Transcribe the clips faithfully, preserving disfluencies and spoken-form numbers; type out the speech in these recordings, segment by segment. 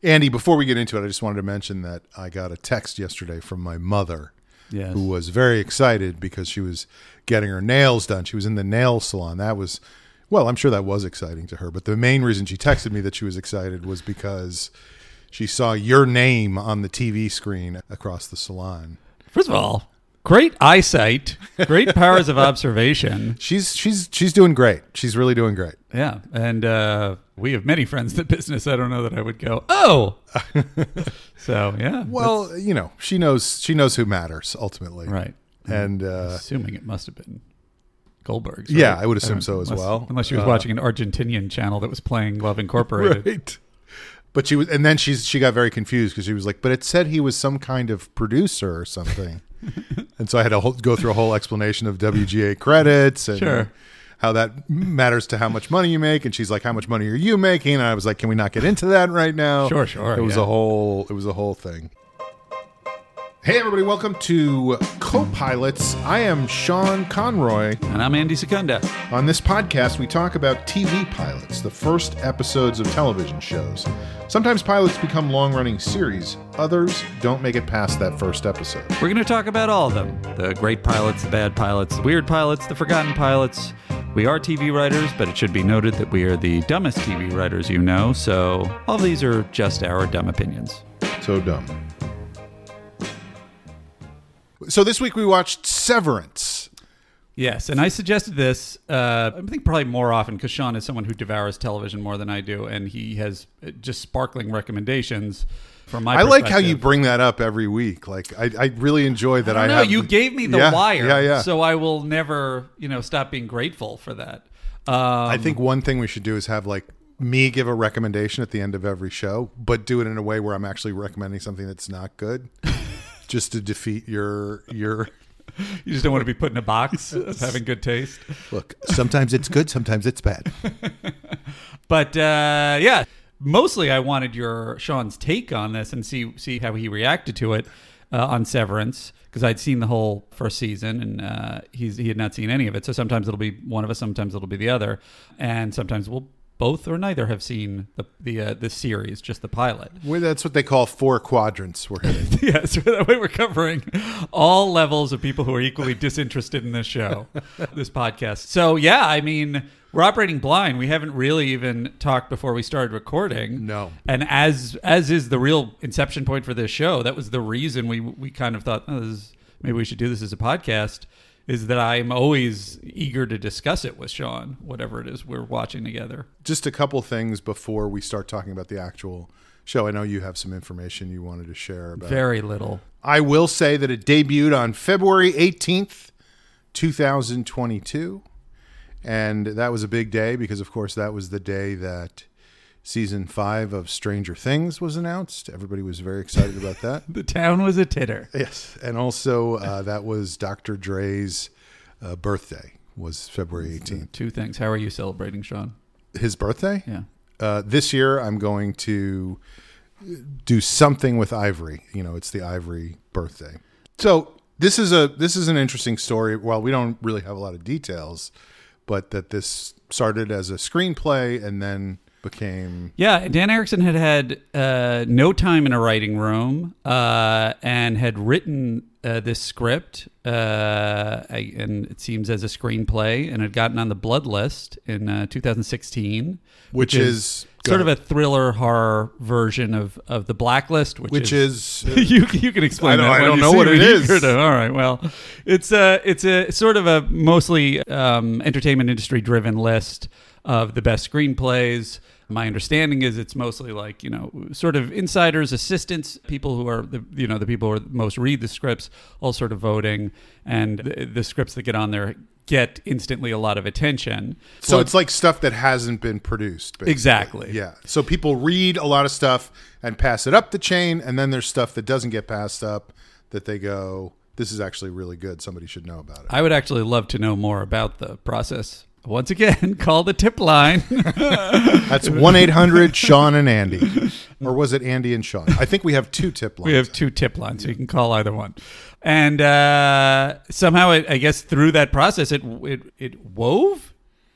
Andy, before we get into it, I just wanted to mention that I got a text yesterday from my mother, yes. who was very excited because she was getting her nails done. She was in the nail salon. That was, well, I'm sure that was exciting to her. But the main reason she texted me that she was excited was because she saw your name on the T V screen across the salon. First of all, great eyesight, great powers of observation. She's she's she's doing great. She's really doing great. Yeah, and uh, we have many friends in the business. I don't know that I would go, oh. So yeah. Well, you know, she knows she knows who matters ultimately, right? And uh, assuming it must have been Goldberg's. Right? Yeah, I would assume I so as unless, well. Unless she was uh, watching an Argentinian channel that was playing Love Incorporated. Right. But she was, and then she's she got very confused because she was like, "But it said he was some kind of producer or something," and so I had to whole, go through a whole explanation of W G A credits and sure. how that matters to how much money you make. And she's like, "How much money are you making?" And I was like, "Can we not get into that right now?" Sure, sure. It was yeah. a whole it was a whole thing. Hey everybody, welcome to Co-Pilots. I am Sean Conroy. And I'm Andy Secunda. On this podcast, we talk about T V pilots, the first episodes of television shows. Sometimes pilots become long-running series. Others don't make it past that first episode. We're going to talk about all of them. The great pilots, the bad pilots, the weird pilots, the forgotten pilots. We are T V writers, but it should be noted that we are the dumbest T V writers you know, so all of these are just our dumb opinions. So dumb. So this week we watched Severance. Yes, and I suggested this, uh, I think probably more often because Sean is someone who devours television more than I do, and he has just sparkling recommendations from my I perspective. like how you bring that up every week. Like I, I really enjoy that I, I know, have... you gave me the yeah, wire, yeah, yeah. so I will never, you know, stop being grateful for that. Um, I think one thing we should do is have like me give a recommendation at the end of every show, but do it in a way where I'm actually recommending something that's not good. Just to defeat your your. You just don't want to be put in a box of having good taste. Look, sometimes it's good, sometimes it's bad. But uh, yeah, mostly I wanted your Sean's take on this and see see how he reacted to it uh, on Severance, because I'd seen the whole first season and uh, he's he had not seen any of it. So sometimes it'll be one of us, sometimes it'll be the other, and sometimes we'll. Both or neither have seen the the uh, the series, just the pilot. Well, that's what they call four quadrants we're hitting. Yeah, so that way we're covering all levels of people who are equally disinterested in this show, this podcast. So yeah, I mean, we're operating blind. We haven't really even talked before we started recording. No. And as as is the real inception point for this show, that was the reason we we kind of thought, oh, this is, maybe we should do this as a podcast. Is that I'm always eager to discuss it with Sean, whatever it is we're watching together. Just a couple things before we start talking about the actual show. I know you have some information you wanted to share about. Very little. I will say that it debuted on February eighteenth, twenty twenty-two. And that was a big day because, of course, that was the day that season five of Stranger Things was announced. Everybody was very excited about that. The town was a titter. Yes. And also uh, that was Doctor Dre's uh, birthday was February eighteenth. Two things. How are you celebrating, Sean? His birthday? Yeah. Uh, this year I'm going to do something with Ivory. You know, it's the Ivory birthday. So this is a this is an interesting story. Well, we don't really have a lot of details, but that this started as a screenplay and then became... Yeah, Dan Erickson had had uh, no time in a writing room uh, and had written uh, this script, uh, I, and it seems as a screenplay, and had gotten on the Blood List in uh, two thousand sixteen. Which, which is... is sort of a thriller horror version of, of the Blacklist, which, which is, is you you can explain. I don't, that I don't know what it is. To. All right, well, it's a it's a sort of a mostly um, entertainment industry driven list of the best screenplays. My understanding is it's mostly like, you know, sort of insiders, assistants, people who are the you know the people who are most read the scripts, all sort of voting, and the, the scripts that get on there get instantly a lot of attention. So well, it's like stuff that hasn't been produced. Basically. Exactly. Yeah. So people read a lot of stuff and pass it up the chain, and then there's stuff that doesn't get passed up that they go, this is actually really good. Somebody should know about it. I would actually love to know more about the process. Once again, call the tip line. That's one eight hundred Sean and Andy. Or was it Andy and Sean? I think we have two tip lines. We have two tip lines, so you can call either one. And uh, somehow, it, I guess, through that process, it it, it wove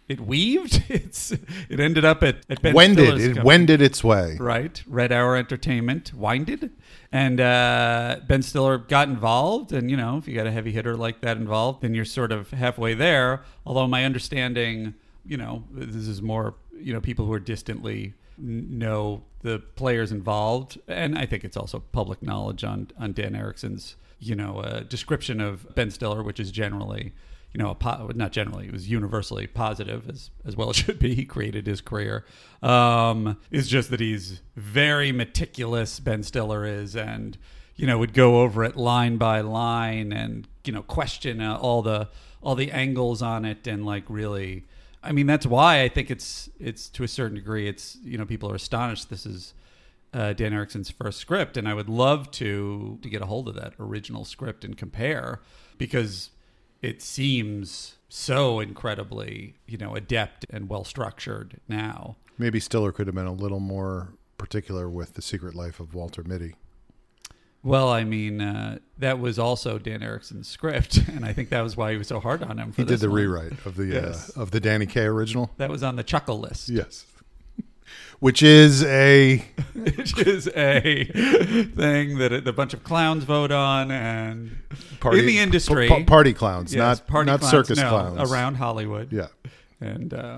it weaved. It's it ended up at, at Ben Wended. Stiller's It company. wended its way. Right. Red Hour Entertainment, winded. And uh, Ben Stiller got involved. And, you know, if you got a heavy hitter like that involved, then you're sort of halfway there. Although my understanding, you know, this is more, you know, people who are distantly n- know the players involved. And I think it's also public knowledge on, on Dan Ericsson's, you know, uh, description of Ben Stiller, which is generally... You know, a po- not generally, it was universally positive, as as well it should be. He created his career. Um, it's just that he's very meticulous, Ben Stiller is, and, you know, would go over it line by line and, you know, question uh, all the all the angles on it and, like, really... I mean, that's why I think it's, it's to a certain degree, it's, you know, people are astonished this is uh, Dan Ericsson's first script, and I would love to to get a hold of that original script and compare, because... it seems so incredibly, you know, adept and well-structured now. Maybe Stiller could have been a little more particular with The Secret Life of Walter Mitty. Well, I mean, uh, that was also Dan Ericsson's script, and I think that was why he was so hard on him. For He this did the one. rewrite of the Yes. uh, of the Danny Kaye original. That was on the Chuckle list. Yes. Which is a Which is a thing that a, a bunch of clowns vote on, and party, in the industry, p- p- party clowns, yes, not party not clowns, circus no, clowns around Hollywood. Yeah. And uh,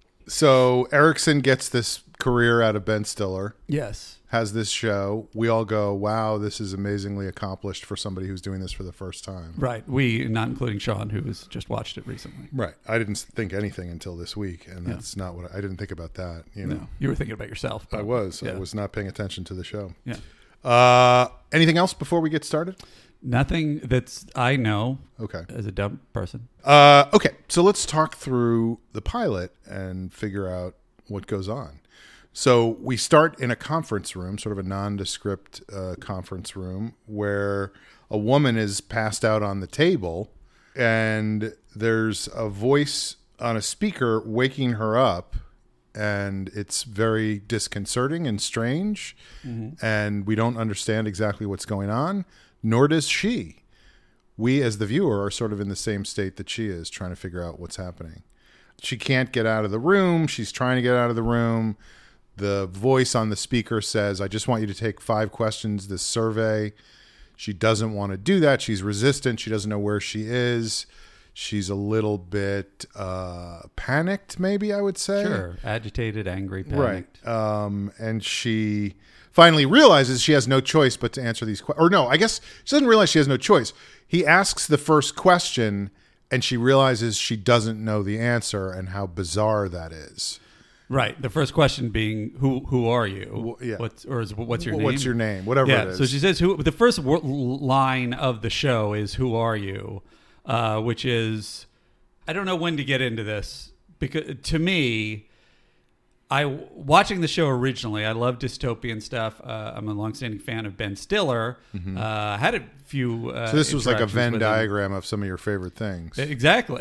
so Ericsson gets this career out of Ben Stiller. yes, Has this show. We all go, wow, this is amazingly accomplished for somebody who's doing this for the first time. right. We, not including Sean, who has just watched it recently. Right. I didn't think anything until this week, and that's not what I, I didn't think about that. You know, No, you were thinking about yourself. I probably. was. I Yeah. was not paying attention to the show. Yeah. Uh, anything else before we get started? Nothing that's I know Okay. as a dumb person. Uh, okay. So let's talk through the pilot and figure out what goes on. So we start in a conference room, sort of a nondescript uh, conference room, where a woman is passed out on the table, and there's a voice on a speaker waking her up, and it's very disconcerting and strange, mm-hmm. and we don't understand exactly what's going on, nor does she. We, as the viewer, are sort of in the same state that she is, trying to figure out what's happening. She can't get out of the room. She's trying to get out of the room. The voice on the speaker says, I just want you to take five questions, this survey. She doesn't want to do that. She's resistant. She doesn't know where she is. She's a little bit uh, panicked, maybe I would say. Sure. Agitated, angry, panicked. Right. Um, and she finally realizes she has no choice but to answer these questions. Or no, I guess she doesn't realize she has no choice. He asks the first question, and she realizes she doesn't know the answer and how bizarre that is. Right. The first question being, "Who who are you?" Well, yeah. What's or is, what's your Well, name? What's your name? Whatever yeah. it is. So she says, "Who?" The first w- line of the show is, "Who are you?" Uh, which is, I don't know when to get into this, because to me, I watching the show originally, I love dystopian stuff. Uh, I'm a longstanding fan of Ben Stiller. Mm-hmm. Uh, had a few. Uh, so this was like a Venn with diagram him. Of some of your favorite things. Exactly.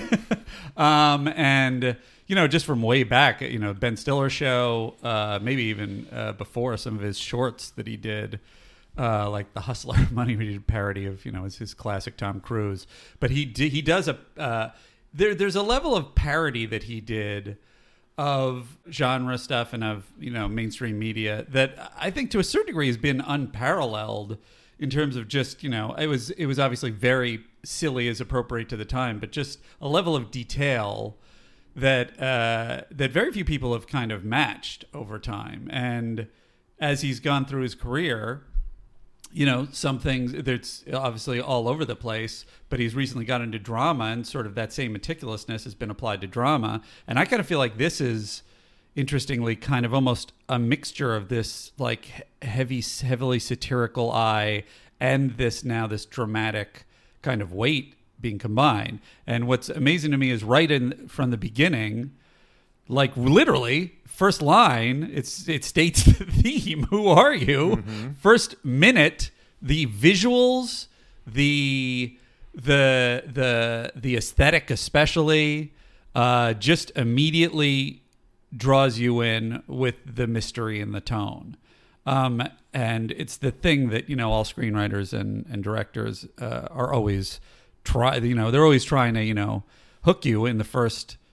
um, and. You know, just from way back, you know, Ben Stiller show, uh, maybe even uh, before some of his shorts that he did, uh, like The Hustler Money, we did a parody of, you know, it's his classic Tom Cruise. But he did, he does a, uh, there, there's a level of parody that he did of genre stuff and of, you know, mainstream media that I think to a certain degree has been unparalleled in terms of just, you know, it was, it was obviously very silly as appropriate to the time, but just a level of detail that uh, that very few people have kind of matched over time. And as he's gone through his career, you know, some things, there's obviously all over the place, but he's recently got into drama, and sort of that same meticulousness has been applied to drama. And I kind of feel like this is, interestingly, kind of almost a mixture of this like heavy, heavily satirical eye and this now this dramatic kind of weight being combined. And what's amazing to me is right in from the beginning, like literally first line, it's it states the theme. Who are you? Mm-hmm. First minute, the visuals, the the the the aesthetic especially, uh, just immediately draws you in with the mystery and the tone. Um, and it's the thing that, you know, all screenwriters and, and directors uh, are always try, you know, they're always trying to, you know, hook you in the first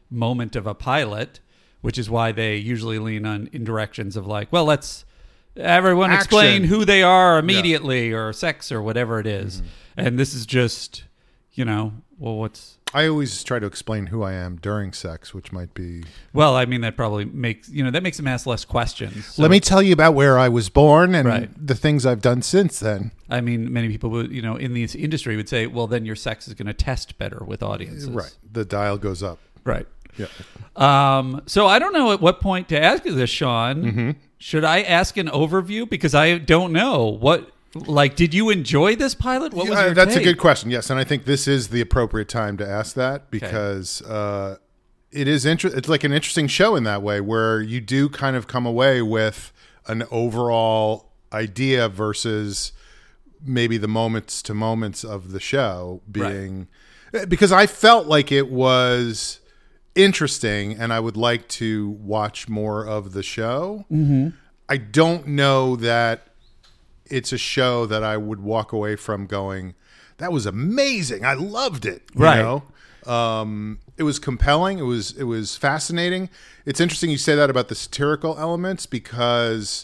moment of a pilot, which is why they usually lean on in directions of like, well, let's everyone Action. explain who they are immediately, yeah. or sex or whatever it is. Mm-hmm. And this is just, you know, well, what's... I always try to explain who I am during sex, which might be... Well, I mean, that probably makes, you know, that makes them ask less questions. So, let me tell you about where I was born and right. the things I've done since then. I mean, many people would, you know, in this industry would say, well, then your sex is going to test better with audiences. Right. The dial goes up. Right. Yeah. Um, so I don't know at what point to ask you this, Sean. Mm-hmm. Should I ask an overview? Because I don't know. What, like, did you enjoy this pilot? What was Yeah, your That's take? a good question. Yes, and I think this is the appropriate time to ask that because okay. uh, it is inter- It's like an interesting show in that way, where you do kind of come away with an overall idea versus maybe the moments to moments of the show being right. because I felt like it was interesting and I would like to watch more of the show. Mm-hmm. I don't know that it's a show that I would walk away from going, that was amazing. I loved it. You right. know? Um, it was compelling. It was, it was fascinating. It's interesting you say that about the satirical elements because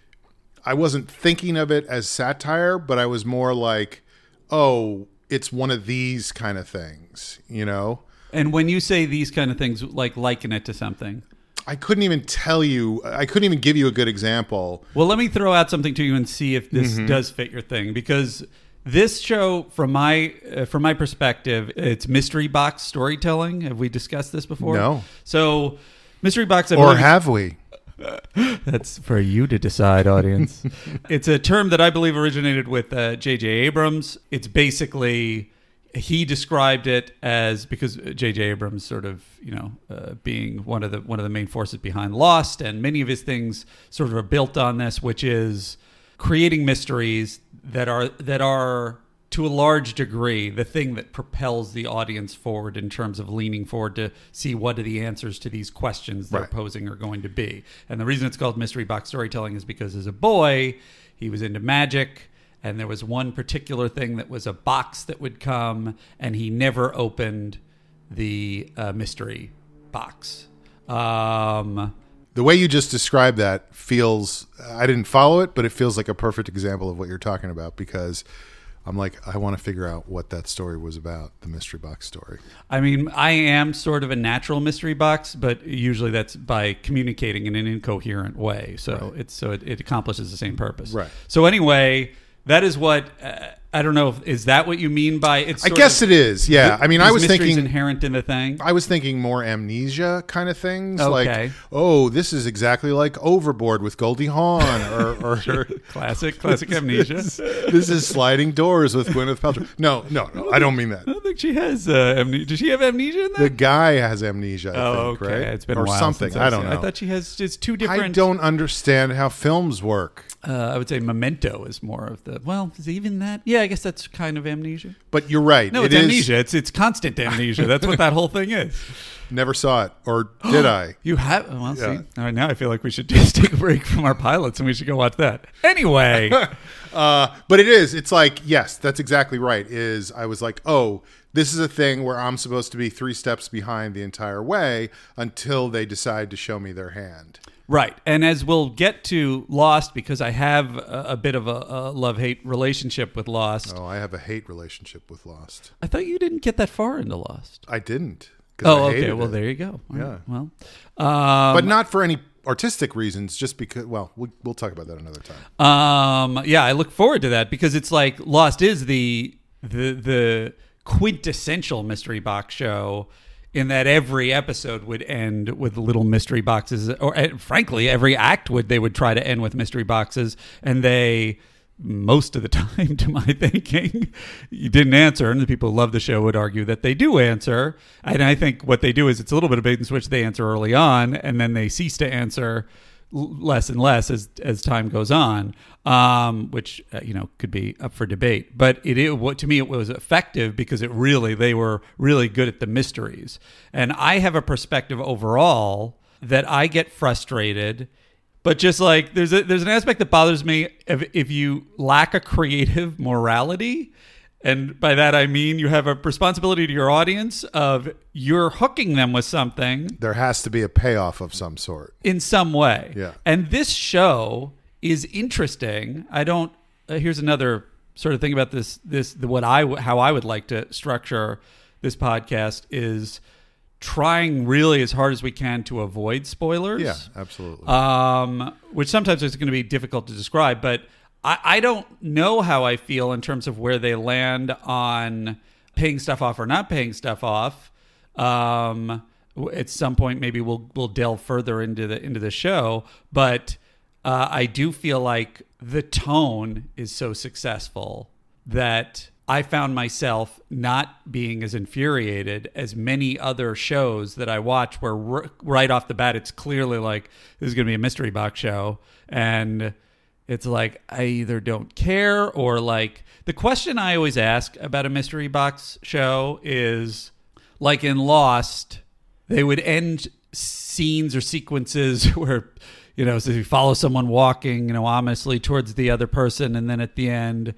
I wasn't thinking of it as satire, but I was more like, oh, it's one of these kind of things, you know? And when you say these kind of things, like liken it to something. I couldn't even tell you. I couldn't even give you a good example. Well, let me throw out something to you and see if this mm-hmm. does fit your thing. Because this show, from my uh, from my perspective, it's mystery box storytelling. Have we discussed this before? No. So, mystery box. I or believe, have we? That's for you to decide, audience. It's a term that I believe originated with uh, J J Abrams. It's basically... He described it as, because J J Abrams sort of, you know, uh, being one of the one of the main forces behind Lost, and many of his things sort of are built on this, which is creating mysteries that are that are to a large degree the thing that propels the audience forward in terms of leaning forward to see what are the answers to these questions they're right. posing are going to be. And the reason it's called mystery box storytelling is because as a boy, he was into magic. And there was one particular thing that was a box that would come, and he never opened the uh, mystery box. Um, the way you just described that feels, I didn't follow it, but it feels like a perfect example of what you're talking about because I'm like, I want to figure out what that story was about, the mystery box story. I mean, I am sort of a natural mystery box, but usually that's by communicating in an incoherent way. So right. it's so it, it accomplishes the same purpose. Right. So anyway... That is what uh, I don't know. Is that what you mean by it's? I guess of, it is. Yeah. I mean, I was thinking inherent in the thing. I was thinking more amnesia kind of things. Okay. Like, oh, this is exactly like Overboard with Goldie Hawn, or, or, or classic, classic amnesia. This is, this is Sliding Doors with Gwyneth Paltrow. No, no, no. I don't mean that. I don't think she has uh, amnesia. Does she have amnesia in that? The guy has amnesia. I oh, think, okay. right? It's been or a while something. Since I don't know. I thought she has just two different. I don't understand how films work. Uh, I would say Memento is more of the. Well, is even that? Yeah, I guess that's kind of amnesia. But you're right. No, it it's is, amnesia. It's it's constant amnesia. That's what that whole thing is. Never saw it, or did I? You have. Well, see. Yeah. All right, now I feel like we should just take a break from our pilots and we should go watch that. Anyway, uh, but it is. It's like yes, that's exactly right. Is I was like, oh, this is a thing where I'm supposed to be three steps behind the entire way until they decide to show me their hand. Right. And as we'll get to Lost, because I have a, a bit of a, a love-hate relationship with Lost. Oh, I have a hate relationship with Lost. I thought you didn't get that far into Lost. I didn't. Oh, I okay. Well, it. there you go. All yeah. Right. Well, um, but not for any artistic reasons, just because, well, we'll, we'll talk about that another time. Um, yeah, I look forward to that because it's like Lost is the the the quintessential mystery box show in that every episode would end with little mystery boxes, or uh, frankly, every act would they would try to end with mystery boxes, and they most of the time, to my thinking, you didn't answer, and the people who love the show would argue that they do answer. And I think what they do is it's a little bit of bait and switch. They answer early on, and then they cease to answer less and less as as time goes on, um, which uh, you know could be up for debate. But it, it what to me it was effective because it really they were really good at the mysteries. And I have a perspective overall that I get frustrated. But just like there's a, there's an aspect that bothers me if, if you lack a creative morality, And by that, I mean you have a responsibility to your audience of you're hooking them with something. There has to be a payoff of some sort. In some way. Yeah. And this show is interesting. I don't, uh, here's another sort of thing about this, this, the, what I, how I would like to structure this podcast is trying really as hard as we can to avoid spoilers. Yeah, absolutely. Um, which sometimes is going to be difficult to describe, but I, I don't know how I feel in terms of where they land on paying stuff off or not paying stuff off. Um, at some point, maybe we'll we'll delve further into the into the show, but uh, I do feel like the tone is so successful that I found myself not being as infuriated as many other shows that I watch, where r- right off the bat it's clearly like this is going to be a mystery box show, and it's like I either don't care or like the question I always ask about a mystery box show is like in Lost, they would end scenes or sequences where, you know, so you follow someone walking, you know, ominously towards the other person. And then at the end,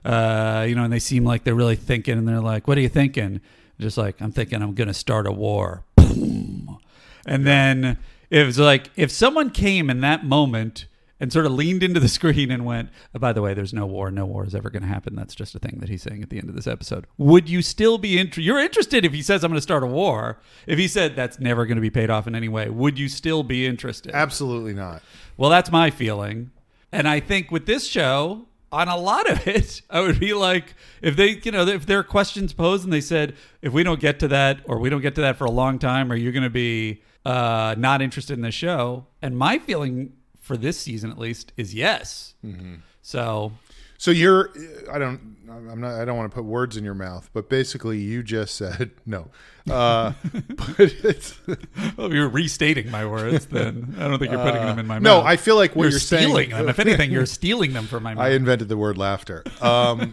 uh, you know, and they seem like they're really thinking and they're like, what are you thinking? Just like, I'm thinking I'm going to start a war. Boom. And then it was like, if someone came in that moment and sort of leaned into the screen and went, oh, by the way, there's no war. No war is ever going to happen. That's just a thing that he's saying at the end of this episode. Would you still be interested? You're interested if he says, I'm going to start a war. If he said that's never going to be paid off in any way, would you still be interested? Absolutely not. Well, that's my feeling. And I think with this show, on a lot of it, I would be like, if they, you know, if there are questions posed and they said, if we don't get to that, or we don't get to that for a long time, or you're going to be uh, not interested in the show. And my feeling for this season, at least, is yes. Mm-hmm. So, so you're, I don't, I'm not, I don't want to put words in your mouth, but basically you just said no. Uh, but it's, well, you're restating my words. Then I don't think you're putting uh, them in my no, mouth. No, I feel like what you're, you're stealing saying, them. If anything, you're stealing them from my mouth. I invented the word laughter. Um,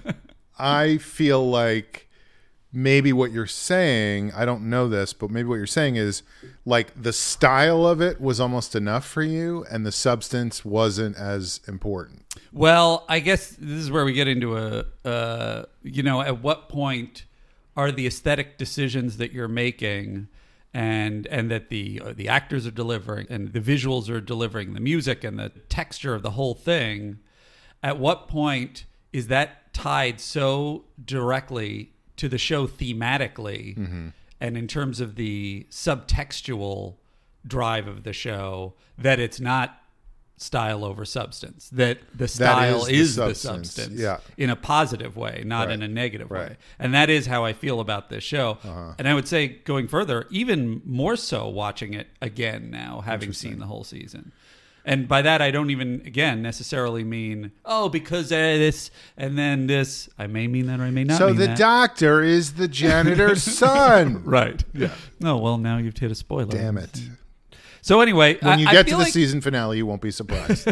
I feel like maybe what you're saying, I don't know this, but maybe what you're saying is like the style of it was almost enough for you and the substance wasn't as important. Well, I guess this is where we get into a, uh, you know, at what point are the aesthetic decisions that you're making and and that the uh, the actors are delivering and the visuals are delivering, the music and the texture of the whole thing, at what point is that tied so directly to the show thematically, mm-hmm. and in terms of the subtextual drive of the show, that it's not style over substance, that the style is, is the the substance, substance, yeah. in a positive way, not right. in a negative right. way. And that is how I feel about this show. Uh-huh. And I would say, going further, even more so watching it again now, having seen the whole season. And by that, I don't even, again, necessarily mean, oh, because uh, this and then this. I may mean that or I may not so mean the that. doctor is the janitor's son. Right. Yeah. No, well, now you've hit a spoiler. Damn it. So anyway, when you I, get I to feel the like, season finale, you won't be surprised.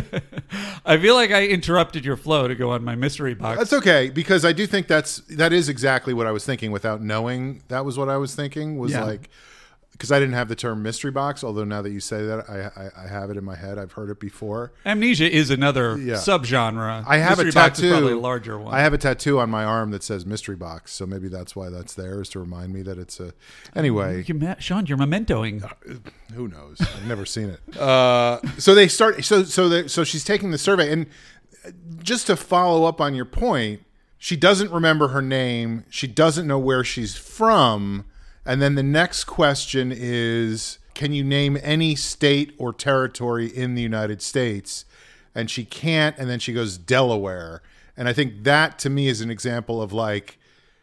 I feel like I interrupted your flow to go on my mystery box. That's okay, because I do think that's that is exactly what I was thinking without knowing that was what I was thinking was Yeah. like, because I didn't have the term mystery box, although now that you say that, I, I, I have it in my head. I've heard it before. Amnesia is another Yeah. subgenre. I have mystery a box tattoo. is probably a larger one. I have a tattoo on my arm that says mystery box, so maybe that's why that's there, is to remind me that it's a. Anyway, You ma- Sean, you're mementoing. who knows? I've never seen it. Uh, so they start. So so they, so she's taking the survey, and just to follow up on your point, she doesn't remember her name. She doesn't know where she's from. And then the next question is, can you name any state or territory in the United States? And she can't. And then she goes, Delaware. And I think that to me is an example of like,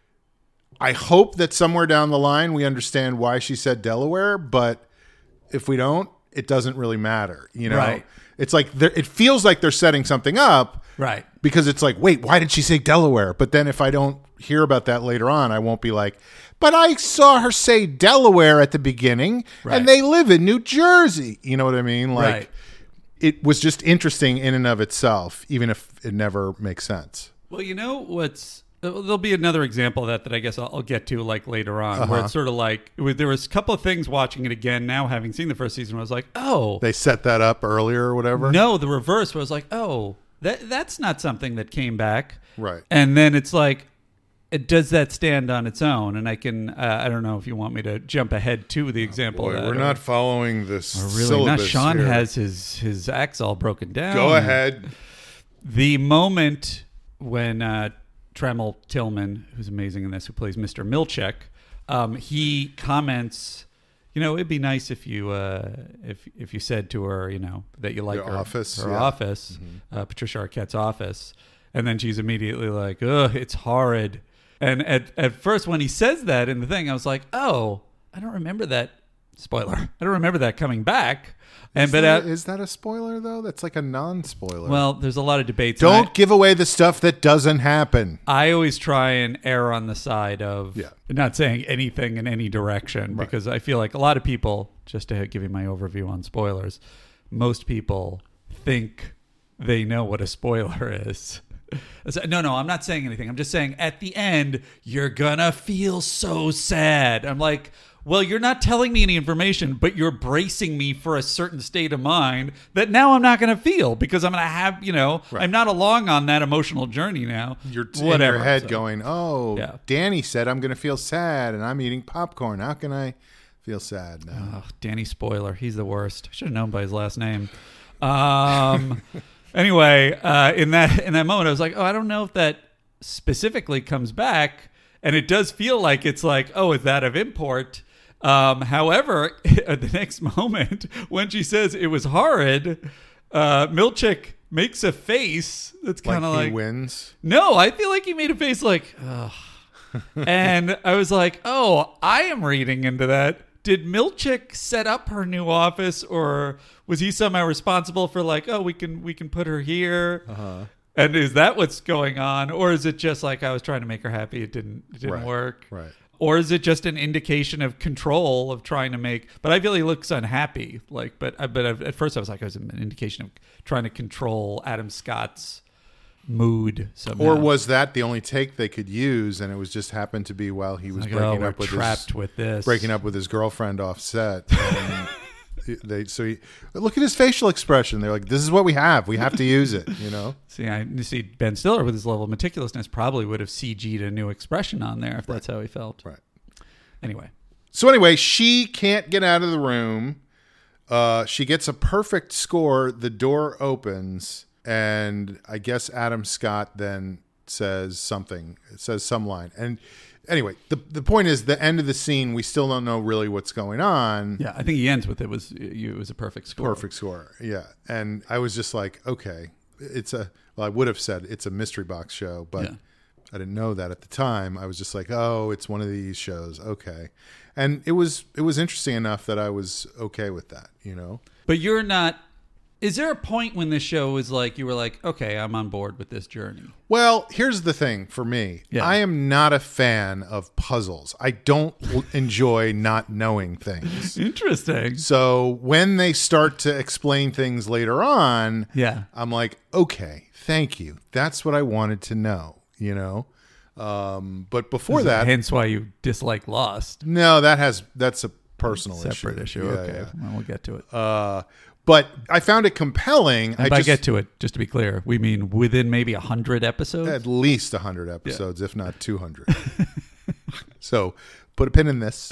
I hope that somewhere down the line we understand why she said Delaware, but if we don't, it doesn't really matter. You know, Right. It's like they're- it feels like they're setting something up, Right. because it's like, wait, why did she say Delaware? But then if I don't hear about that later on, I won't be like, but I saw her say Delaware at the beginning, Right. and they live in New Jersey. You know what I mean? Like, Right. it was just interesting in and of itself, even if it never makes sense. Well, you know what's there'll be another example of that that I guess I'll, I'll get to like later on, Uh-huh. where it's sort of like it was, there was a couple of things watching it again now, having seen the first season, where I was like, oh, They set that up earlier or whatever. no, the reverse. Where I was like, oh, that that's not something that came back, Right. And then it's like, it, does that stand on its own? And I can, uh, I don't know if you want me to jump ahead to the example. Boy, of that, we're or, not following this or really syllabus not. Sean here. has his, his acts all broken down. Go ahead. The moment when uh, Tremel Tillman, who's amazing in this, who plays Mister Milchek, um, he comments, you know, it'd be nice if you uh, if if you said to her, you know, that you like Your her office, her yeah. office, Mm-hmm. uh, Patricia Arquette's office, and then she's immediately like, ugh, it's horrid. And at at first, when he says that in the thing, I was like, oh, I don't remember that. Spoiler. I don't remember that coming back. And Is, but that, at, is that a spoiler, though? That's like a non-spoiler. well, there's a lot of debates. Don't and I- give away the stuff that doesn't happen. I always try and err on the side of Yeah. not saying anything in any direction Right. because I feel like a lot of people, just to give you my overview on spoilers, most people think they know what a spoiler is. So- No, no, I'm not saying anything. I'm just saying at the end, you're gonna feel so sad. I'm like, well, you're not telling me any information, but you're bracing me for a certain state of mind that now I'm not going to feel because I'm going to have, you know, Right. I'm not along on that emotional journey now. You're t- Whatever. in your head So- going, oh, Yeah. Danny said I'm going to feel sad, and I'm eating popcorn. How can I feel sad now? Oh, Danny Spoiler. He's the worst. Should have known by his last name. Um, anyway, uh, in that in that moment, I was like, oh, I don't know if that specifically comes back. And it does feel like it's like, oh, is that of import? Um, however, at the next moment, when she says it was horrid, uh, Milchek makes a face that's Like kind of he like, wins. no, I feel like he made a face like, ugh. And I was like, oh, I am reading into that. Did Milchek set up her new office, or was he somehow responsible for like, oh, we can we can put her here? Uh-huh. And is that what's going on, or is it just like I was trying to make her happy? It didn't it didn't Right, work, right. Or is it just an indication of control of trying to make? But I feel he looks unhappy. Like, but but at first I was like, it was an indication of trying to control Adam Scott's mood somehow. Or was that the only take they could use, and it was just happened to be while he was like, breaking oh, we're up with trapped his with this, breaking up with his girlfriend off set? And they so he, look at his facial expression. They're like, this is what we have. We have to use it. You know. See, I you see Ben Stiller with his level of meticulousness probably would have C G'd a new expression on there if that's how he felt. Right. Anyway, So anyway, she can't get out of the room. Uh, she gets a perfect score. The door opens, and I guess Adam Scott then says something. It says some line. And anyway, the the point is, the end of the scene, we still don't know really what's going on. yeah, I think he ends with it was it was a perfect score. Perfect score. Yeah. And I was just like, okay, it's a, well, I would have said it's a mystery box show, but Yeah. I didn't know that at the time. I was just like, oh, it's one of these shows. Okay. And it was, it was interesting enough that I was okay with that, you know? But you're not. Is there a point when this show was like you were like, okay, I'm on board with this journey? Well, here's the thing for me. Yeah. I am not a fan of puzzles. I don't l- enjoy not knowing things. Interesting. So when they start to explain things later on, Yeah. I'm like, okay, thank you. That's what I wanted to know, you know? Um, but before that, hence why you dislike Lost. no, that has, that's a personal Separate issue. Yeah, okay, yeah. Well, we'll get to it. Uh, but I found it compelling. And I by just, get to it, just to be clear, we mean within maybe a hundred episodes. at least one hundred episodes, if not two hundred. So put a pin in this.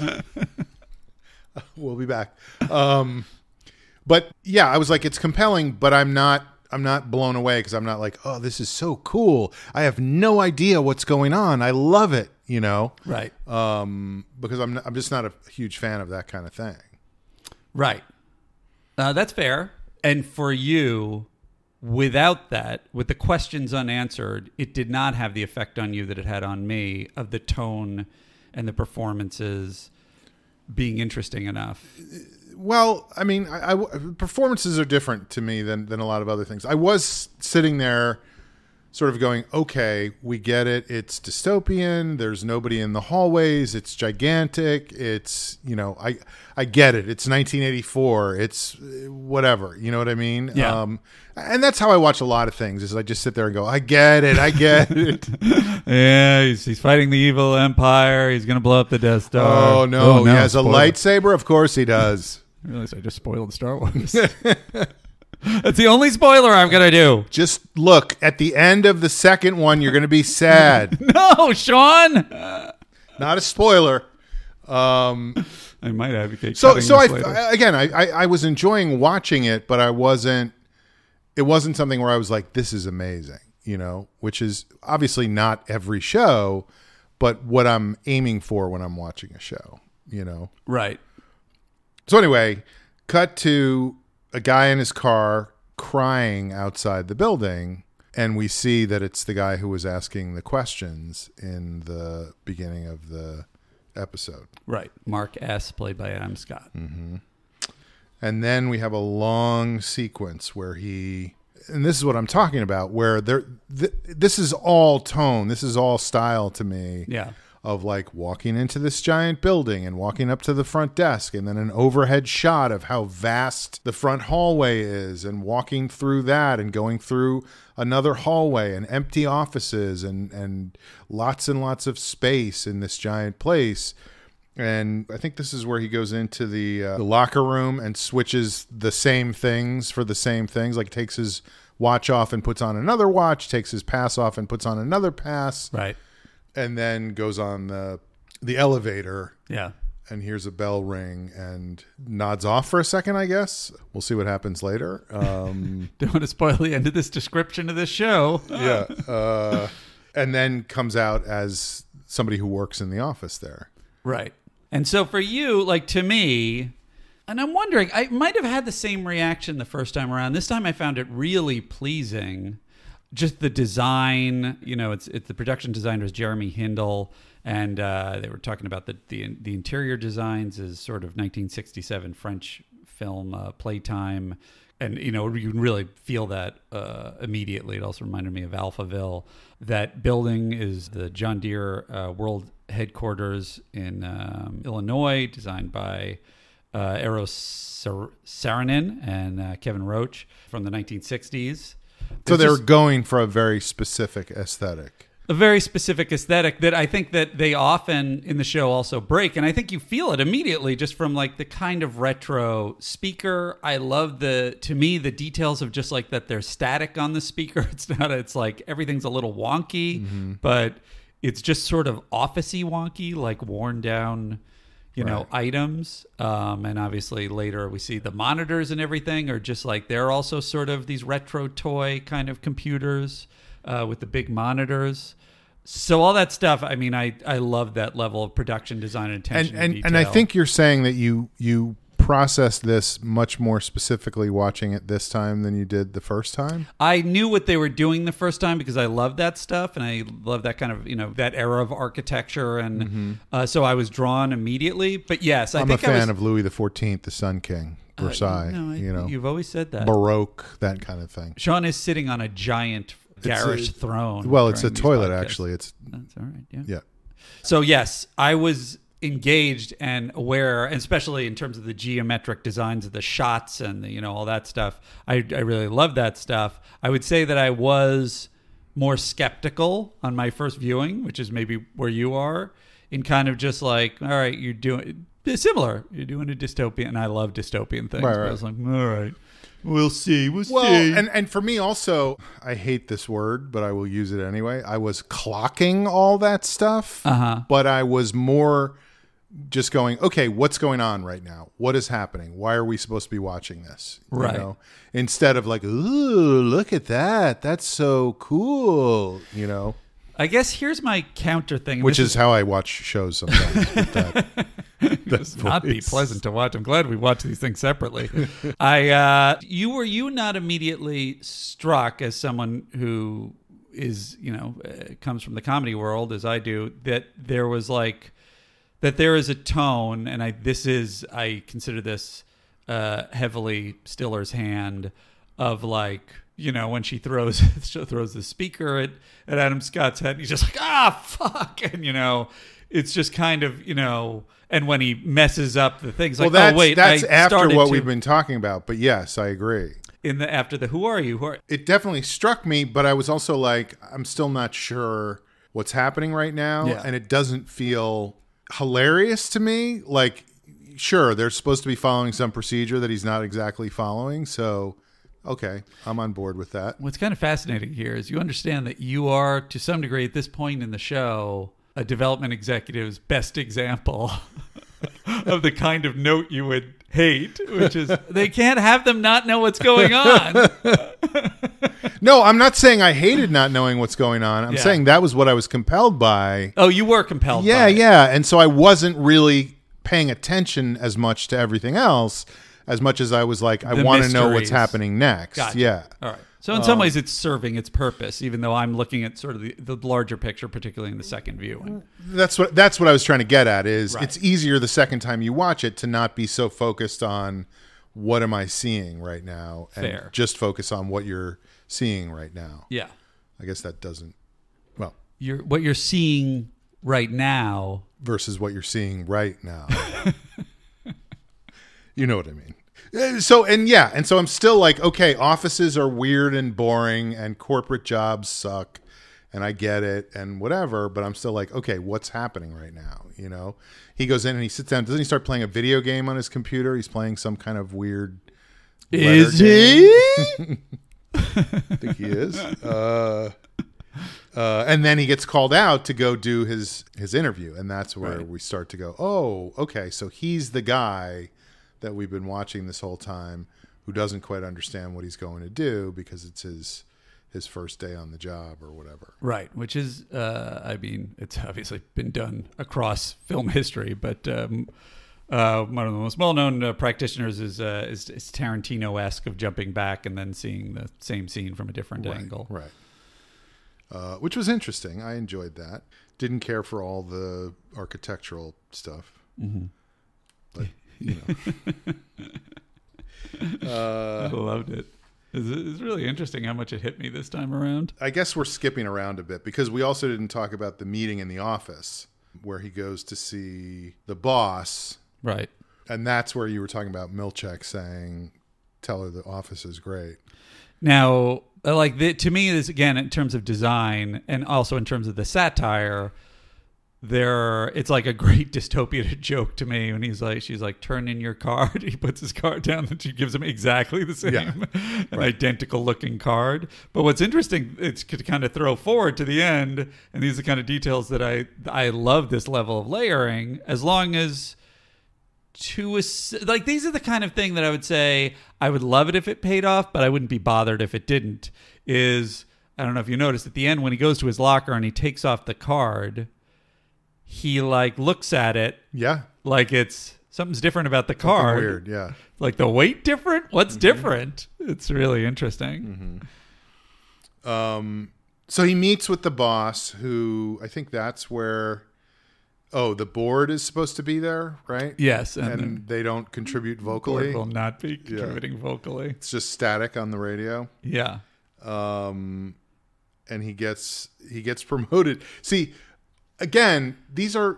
We'll be back. Um, but yeah, I was like, it's compelling, but I'm not, I'm not blown away because I'm not like, oh, this is so cool. I have no idea what's going on. I love it, you know? Right. Um, because I'm, not, I'm just not a huge fan of that kind of thing. Right. Uh, that's fair. And for you, without that, with the questions unanswered, it did not have the effect on you that it had on me of the tone and the performances being interesting enough. Well, I mean, I, I, performances are different to me than, than a lot of other things. I was sitting there sort of going, okay, we get it. It's dystopian. There's nobody in the hallways. It's gigantic. It's, you know, I I get it. It's nineteen eighty-four. It's whatever. You know what I mean? Yeah. Um, and that's how I watch a lot of things is I just sit there and go, I get it. I get it. Yeah, he's, he's fighting the evil empire. He's going to blow up the Death Star. Oh, no. He has a spoiler. lightsaber? Of course he does. I realized I just spoiled Star Wars. That's the only spoiler I'm going to do. Just look at the end of the second one. You're going to be sad. No, Sean. Not a spoiler. Um, I might advocate. so, so I, later. I again, I, I, I was enjoying watching it, but I wasn't. It wasn't something where I was like, "This is amazing," you know. Which is obviously not every show, but what I'm aiming for when I'm watching a show, you know. Right. So anyway, cut to a guy in his car crying outside the building, and we see that it's the guy who was asking the questions in the beginning of the episode. Right. Mark S., played by Adam Scott. Mm-hmm. And then we have a long sequence where he, and this is what I'm talking about, where there, th- this is all tone, this is all style to me. Yeah. Of like walking into this giant building and walking up to the front desk, and then an overhead shot of how vast the front hallway is, and walking through that and going through another hallway and empty offices and, and lots and lots of space in this giant place. And I think this is where he goes into the, uh, the locker room and switches the same things for the same things. Like takes his watch off and puts on another watch, takes his pass off and puts on another pass. Right. And then goes on the the elevator. Yeah. And hears a bell ring and nods off for a second, I guess. We'll see what happens later. Um, Don't want to spoil the end of this description of this show. yeah. Uh, and then comes out as somebody who works in the office there. Right. And so for you, like to me, and I'm wondering, I might have had the same reaction the first time around. This time I found it really pleasing. Just the design, you know, it's it's the production designer is Jeremy Hindle, and uh, they were talking about the, the the interior designs is sort of nineteen sixty-seven French film uh, Playtime, and you know you can really feel that uh, immediately. It also reminded me of Alphaville. That building is the John Deere uh, World Headquarters in um, Illinois, designed by uh, Eero Saarinen and uh, Kevin Roach from the nineteen sixties. So It's they're just going for a very specific aesthetic. a very specific aesthetic that I think that they often in the show also break. And I think you feel it immediately just from like the kind of retro speaker. I love the, to me, the details of just like that they're static on the speaker. It's not, it's like everything's a little wonky, mm-hmm. but it's just sort of office-y wonky, like worn down, you know, right. items. Um, and obviously later we see the monitors and everything are just like, they're also sort of these retro toy kind of computers uh, with the big monitors. So all that stuff, I mean, I, I love that level of production design and attention and, and, to detail. and I think you're saying that you, you processed this much more specifically watching it this time than you did the first time? I knew what they were doing the first time because I love that stuff and I love that kind of, you know, that era of architecture. And mm-hmm. uh, so I was drawn immediately. But yes, I I'm think a fan I was, of Louis the fourteenth, the Sun King, Versailles, uh, no, I, you know, you've always said that. Baroque, that kind of thing. Sean is sitting on a giant garish a, throne. Well, it's a during these toilet, podcasts. actually. It's That's all right. Yeah. Yeah. So yes, I was engaged and aware, and especially in terms of the geometric designs of the shots and the, you know, all that stuff. I, I really love that stuff. I would say that I was more skeptical on my first viewing, which is maybe where you are, in kind of just like, all right, you're doing similar. You're doing a dystopian, and I love dystopian things. Right, but right. I was like, all right, we'll see. We'll, Well, see. and, and for me also, I hate this word, but I will use it anyway. I was clocking all that stuff, Uh-huh. but I was more just going, okay, what's going on right now? What is happening? Why are we supposed to be watching this? You Right. know? Instead of like, ooh, look at that. That's so cool, you know? I guess here's my counter thing. and Which this is how I watch shows sometimes. With that, that does not be voice. pleasant to watch. I'm glad we watch these things separately. I, uh, you were you not immediately struck as someone who is, you know, uh, comes from the comedy world as I do, that there was like, that there is a tone, and I, this is, I consider this uh, heavily Stiller's hand of like, you know, when she throws she throws the speaker at, at Adam Scott's head, and he's just like, ah, fuck. And, you know, it's just kind of, you know, and when he messes up the things, Well, like, that's, oh, wait, that's I after started what to, we've been talking about. But yes, I agree. in the, after the, who are you? Who are, It definitely struck me, but I was also like, I'm still not sure what's happening right now. Yeah. And it doesn't feel hilarious to me. Like, sure, they're supposed to be following some procedure that he's not exactly following. So Okay, I'm on board with that. What's kind of fascinating here is you understand that you are, to some degree at this point in the show, a development executive's best example of the kind of note you would hate, which is they can't have them not know what's going on. No, I'm not saying I hated not knowing what's going on. I'm Yeah. saying that was what I was compelled by. Oh, you were compelled Yeah, by it. yeah. And so I wasn't really paying attention as much to everything else as much as I was like, I The want to know what's mysteries. happening next. Gotcha. Yeah. All right. So in some ways it's serving its purpose, even though I'm looking at sort of the, the larger picture, particularly in the second viewing. That's what that's what I was trying to get at is Right. it's easier the second time you watch it to not be so focused on what am I seeing right now and Fair. just focus on what you're seeing right now. Yeah. I guess that doesn't well You're what you're seeing right now. versus what you're seeing right now. You know what I mean. Uh, So, and yeah, and so I'm still like, okay, offices are weird and boring and corporate jobs suck and I get it and whatever, but I'm still like, okay, what's happening right now? You know, he goes in and he sits down. Doesn't he start playing a video game on his computer? He's playing some kind of weird. Is letter he? game. I think he is. Uh, uh, and then he gets called out to go do his, his interview. And that's where Right. we start to go, oh, okay. So he's the guy that we've been watching this whole time who doesn't quite understand what he's going to do because it's his his first day on the job or whatever. Right, which is, uh, I mean, it's obviously been done across film history, but um, uh, one of the most well-known uh, practitioners is, uh, is is Tarantino-esque of jumping back and then seeing the same scene from a different Right, angle. right. Uh, which was interesting. I enjoyed that. Didn't care for all the architectural stuff. Mm-hmm. But, you know. uh, I loved it. It's, it's really interesting how much it hit me this time around. I guess we're skipping around a bit because we also didn't talk about the meeting in the office where he goes to see the boss. Right. And that's where you were talking about Milchek saying, tell her the office is great. Now, uh, like the, to me, this again in terms of design and also in terms of the satire, there it's like a great dystopia joke to me when he's like, she's like, turn in your card. He puts his card down and she gives him exactly the same, Yeah. an Right. identical looking card. But what's interesting, it's to kind of throw forward to the end, and these are the kind of details that I I love this level of layering. As long as to a, like these are the kind of thing that I would say I would love it if it paid off, but I wouldn't be bothered if it didn't. Is I don't know if you noticed at the end when he goes to his locker and he takes off the card, he like looks at it Yeah. like it's something's different about the Something card. weird. Yeah. Like the weight different? What's Mm-hmm. different? It's really interesting. Um, so he meets with the boss who I think that's where, oh, the board is supposed to be there, right? Yes, And, and, they don't contribute the board vocally. will not be contributing vocally. It's just static on the radio. Yeah. Um, and he gets he gets promoted. See, again, these are.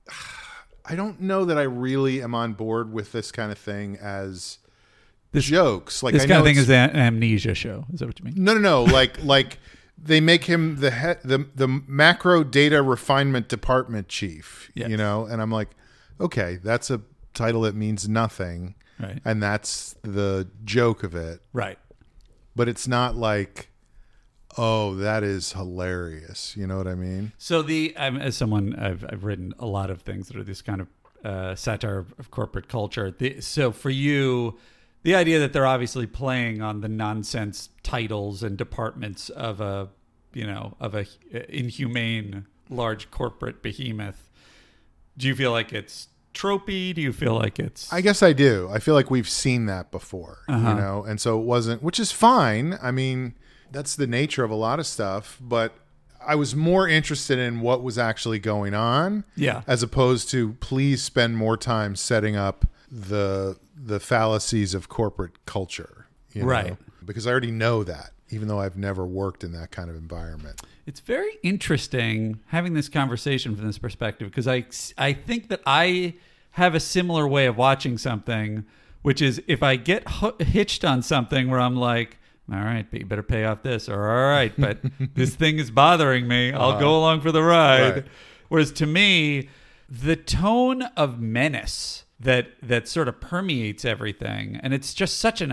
I don't know that I really am on board with this kind of thing as This- jokes. Like This I kind know of thing it's- is an amnesia show. Is that what you mean? no, no, no. Like like they make him the he, the the macro data refinement department chief. Yes. You know, and I'm like, okay, that's a title that means nothing, Right. and that's the joke of it. Right. But it's not like, oh, that is hilarious. You know what I mean? So the I'm, as someone I've I've written a lot of things that are this kind of uh, satire of, of corporate culture. The, so for you, the idea that they're obviously playing on the nonsense titles and departments of a you know of a inhumane large corporate behemoth. Do you feel like it's tropey? Do you feel like it's I guess I do. I feel like we've seen that before, Uh-huh. you know, and so it wasn't, which is fine. I mean, that's the nature of a lot of stuff, but I was more interested in what was actually going on, Yeah. as opposed to please spend more time setting up the the fallacies of corporate culture, you know? Right. Because I already know that, even though I've never worked in that kind of environment. It's very interesting having this conversation from this perspective because I, I think that I have a similar way of watching something, which is if I get h- hitched on something where I'm like, all right, but you better pay off this, or all right, but this thing is bothering me. I'll Uh-huh. go along for the ride. Right. Whereas to me, the tone of menace that that sort of permeates everything, and it's just such an, a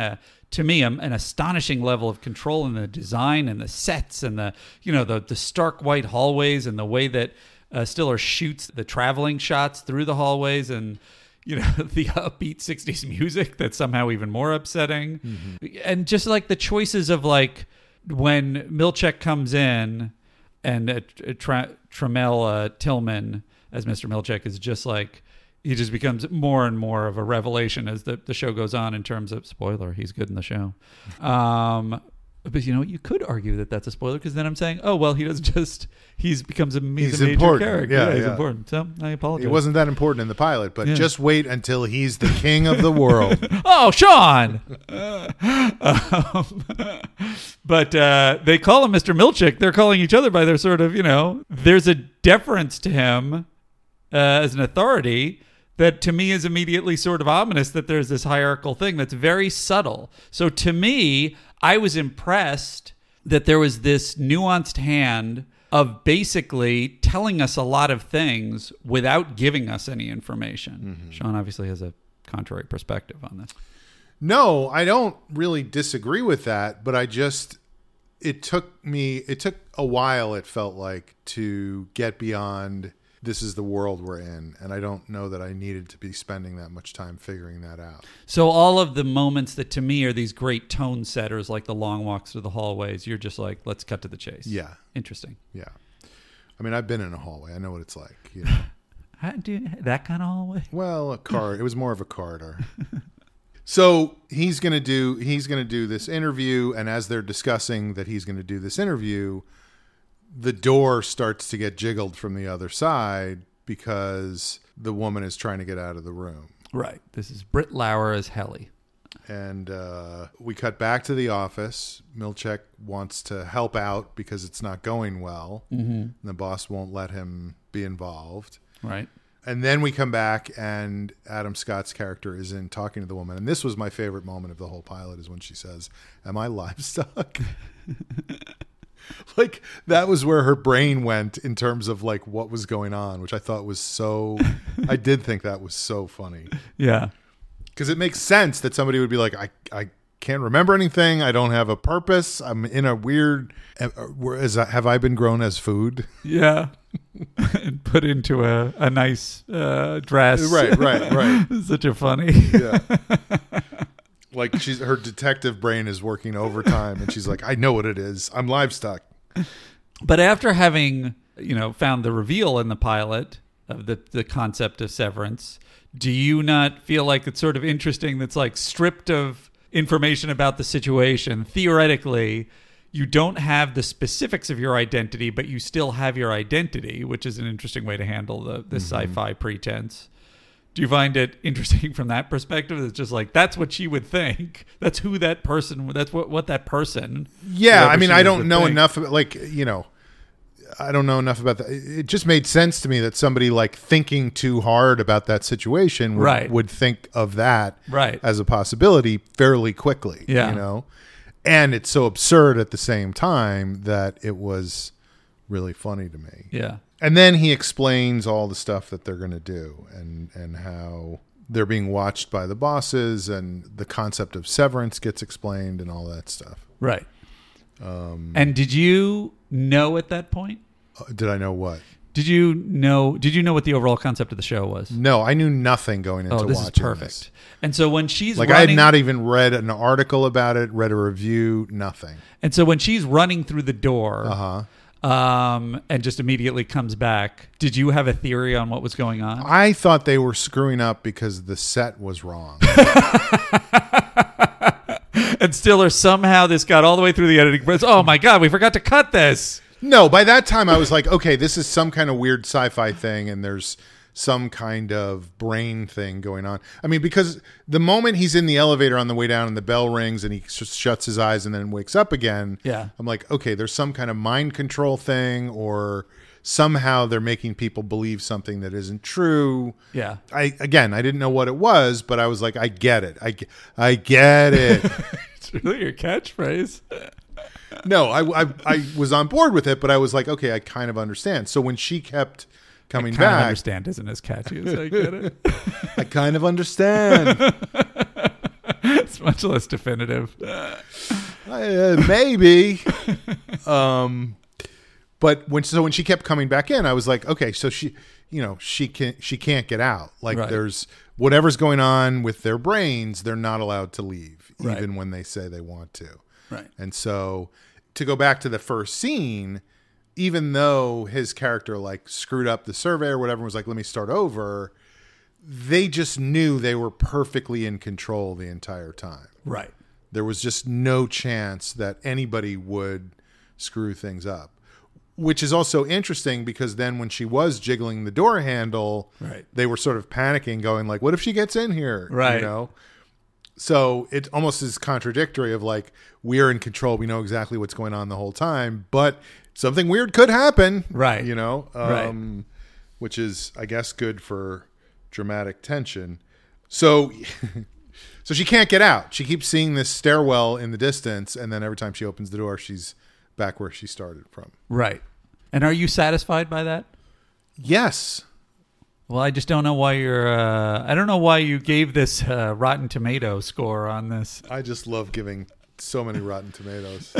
to me, um, an astonishing level of control in the design and the sets and the, you know, the the stark white hallways and the way that uh, Stiller shoots the traveling shots through the hallways and, you know, the upbeat sixties music that's somehow even more upsetting. Mm-hmm. And just like the choices of like when Milchek comes in and uh, Tra- Tramel uh, Tillman as Mister Milchek is just like, he just becomes more and more of a revelation as the, the show goes on in terms of, spoiler, he's good in the show. Um, but, you know, you could argue that that's a spoiler because then I'm saying, oh, well, he doesn't just, he's becomes a, he's he's a major important. character. Yeah, yeah, he's yeah. important. So I apologize. He wasn't that important in the pilot, but Yeah. just wait until he's the king of the world. Oh, Sean! um, but uh, they call him Mister Milchek. They're calling each other by their sort of, you know, there's a deference to him uh, as an authority that to me is immediately sort of ominous that there's this hierarchical thing that's very subtle. So to me, I was impressed that there was this nuanced hand of basically telling us a lot of things without giving us any information. Mm-hmm. Sean obviously has a contrary perspective on this. No, I don't really disagree with that, but I just, it took me, it took a while, it felt like, to get beyond this is the world we're in. And I don't know that I needed to be spending that much time figuring that out. So all of the moments that to me are these great tone setters, like the long walks through the hallways, you're just like, let's cut to the chase. Yeah. Interesting. Yeah. I mean, I've been in a hallway. I know what it's like. You know? How do you, that kind of hallway? Well, a car. It was more of a corridor. So he's going to do, he's going to do this interview. And as they're discussing that he's going to do this interview, the door starts to get jiggled from the other side because the woman is trying to get out of the room. Right. This is Britt Lauer as Helly. And uh, we cut back to the office. Milchek wants to help out because it's not going well. Mm-hmm. And the boss won't let him be involved. Right. And then we come back and Adam Scott's character is in talking to the woman. And this was my favorite moment of the whole pilot is when she says, "Am I livestock?" Like, that was where her brain went in terms of like what was going on, which I thought was so, I did think that was so funny. Yeah. Because it makes sense that somebody would be like, I, I can't remember anything. I don't have a purpose. I'm in a weird, whereas have I been grown as food? Yeah. And put into a, a nice uh, dress. Right, right, right. Such a funny. Yeah. Like she's her detective brain is working overtime and she's like, I know what it is. I'm livestock. But after having, you know, found the reveal in the pilot of the, the concept of severance, do you not feel like it's sort of interesting that's like stripped of information about the situation? Theoretically, you don't have the specifics of your identity, but you still have your identity, which is an interesting way to handle the, the mm-hmm. sci-fi pretense. Do you find it interesting from that perspective? It's just like, that's what she would think. That's who that person, that's what, what that person. Yeah. I mean, I don't know think. enough about, like, you know, I don't know enough about that. It just made sense to me that somebody like thinking too hard about that situation would, right. would think of that right. as a possibility fairly quickly, yeah. you know? And it's so absurd at the same time that it was really funny to me. Yeah. And then he explains all the stuff that they're going to do and, and how they're being watched by the bosses and the concept of severance gets explained and all that stuff. Right. Um, and did you know at that point? Uh, did I know what? Did you know, did you know what the overall concept of the show was? No, I knew nothing going into oh, this watching is perfect. This. And so when she's like, running, I had not even read an article about it, read a review, nothing. And so when she's running through the door, uh-huh. Um, and just immediately comes back. Did you have a theory on what was going on? I thought they were screwing up because the set was wrong. And Stiller, somehow this got all the way through the editing process. Oh my God, we forgot to cut this. No, by that time I was like, okay, this is some kind of weird sci-fi thing and there's some kind of brain thing going on. I mean, because the moment he's in the elevator on the way down and the bell rings and he just shuts his eyes and then wakes up again, yeah. I'm like, okay, there's some kind of mind control thing or somehow they're making people believe something that isn't true. Yeah. I again, I didn't know what it was, but I was like, I get it. I, I get it. It's really your catchphrase. No, I, I I was on board with it, but I was like, okay, I kind of understand. So when she kept coming I kind back, of understand isn't as catchy as I get it. I kind of understand. It's it's much less definitive. Uh, maybe. um, but when so when she kept coming back in, I was like, okay, so she, you know, she can she can't get out. Like Right. there's whatever's going on with their brains, they're not allowed to leave, Right. even when they say they want to. Right. And so to go back to the first scene, even though his character like screwed up the survey or whatever, was like, let me start over, they just knew they were perfectly in control the entire time. Right. There was just no chance that anybody would screw things up, which is also interesting because then when she was jiggling the door handle, Right. they were sort of panicking, going like, what if she gets in here? Right. You know? So it almost is contradictory of like, we're in control. We know exactly what's going on the whole time, but something weird could happen. Right. You know, Right. um, which is, I guess, good for dramatic tension. So, so she can't get out. She keeps seeing this stairwell in the distance. And then every time she opens the door, she's back where she started from. Right. And are you satisfied by that? Yes. Well, I just don't know why you're. Uh, I don't know why you gave this uh, Rotten Tomato score on this. I just love giving so many Rotten Tomatoes.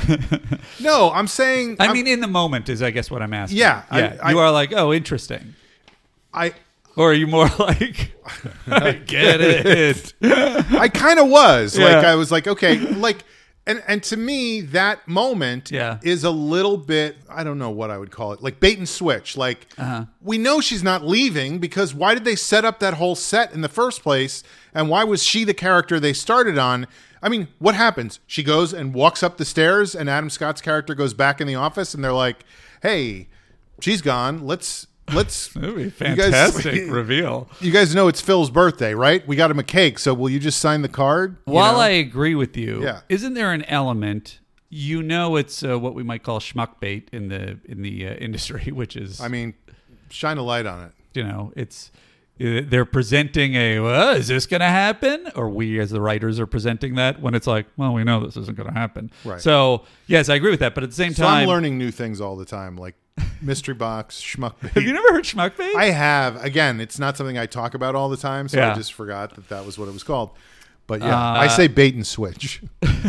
No, I'm saying. I I'm- mean, in the moment is, I guess, what I'm asking. Yeah, I- yeah. I- you are like, oh, interesting, I, or are you more like, I get it? I kind of was like, Yeah. I was like, okay, like, and and to me, that moment Yeah. is a little bit, I don't know what I would call it, like bait and switch. Like, Uh-huh. we know she's not leaving because why did they set up that whole set in the first place? And why was she the character they started on? I mean, what happens? She goes and walks up the stairs, and Adam Scott's character goes back in the office, and they're like, "Hey, she's gone. Let's let's." That would be a You guys- fantastic reveal. You guys know it's Phil's birthday, right? We got him a cake, so will you just sign the card? You While know? I agree with you, Yeah. isn't there an element? You know, it's uh, what we might call schmuck bait in the in the uh, industry, which is, I mean, shine a light on it. you know, it's uh, they're presenting a, well, is this going to happen? Or we as the writers are presenting that when it's like, well, we know this isn't going to happen. Right. So, yes, I agree with that. But at the same So time, I'm learning new things all the time, like mystery box, schmuck bait. have you never heard schmuck bait? I have. Again, it's not something I talk about all the time, so Yeah. I just forgot that that was what it was called. But yeah, Uh, I say bait and switch.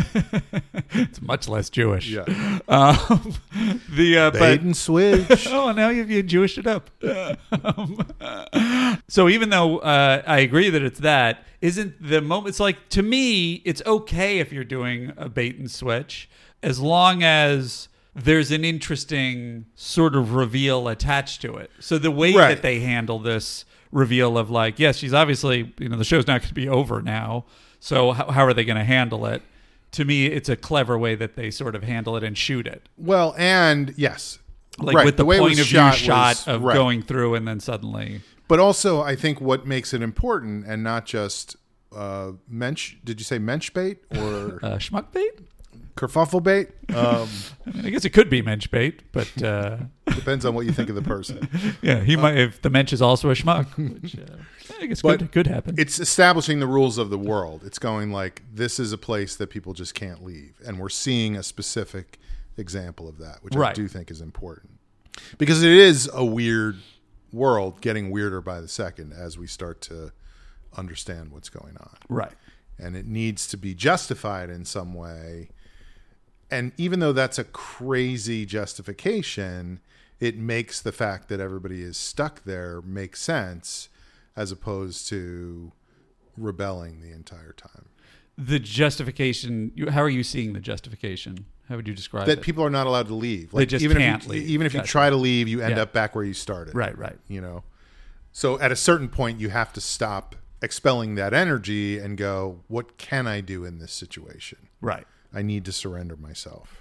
It's much less Jewish. Yeah, Um, the uh, bait but and switch. oh, now you've you Jewished it up. Um, so even though uh, I agree that it's that, isn't the moment? It's like, to me, it's okay if you're doing a bait and switch, as long as there's an interesting sort of reveal attached to it. So the way Right. that they handle this reveal of like, yes, she's obviously, you know, the show's not going to be over now. So how, how are they going to handle it? To me, it's a clever way that they sort of handle it and shoot it. Well, and yes, Like right, with the, way it point was of view shot shot was- of right. going through and then suddenly. But also, I think what makes it important, and not just uh, mensch. Did you say mensch bait or Uh, schmuck bait? kerfuffle bait? Um, I mean, I guess it could be mensch bait, but uh, depends on what you think of the person. yeah, he might. If the mensch is also a schmuck, which uh, I guess But could, could happen. It's establishing the rules of the world. It's going like, this is a place that people just can't leave, and we're seeing a specific example of that, which I Right. do think is important because it is a weird world, getting weirder by the second as we start to understand what's going on. Right. And it needs to be justified in some way. And even though that's a crazy justification, it makes the fact that everybody is stuck there make sense, as opposed to rebelling the entire time. The justification. you- How are you seeing the justification? How would you describe That it? people are not allowed to leave. They just even can't if you, leave. Even if you Gotcha. try to leave, you end Yeah. up back where you started. Right. Right. You know. So at a certain point, you have to stop expelling that energy and go, what can I do in this situation? Right. I need to surrender myself.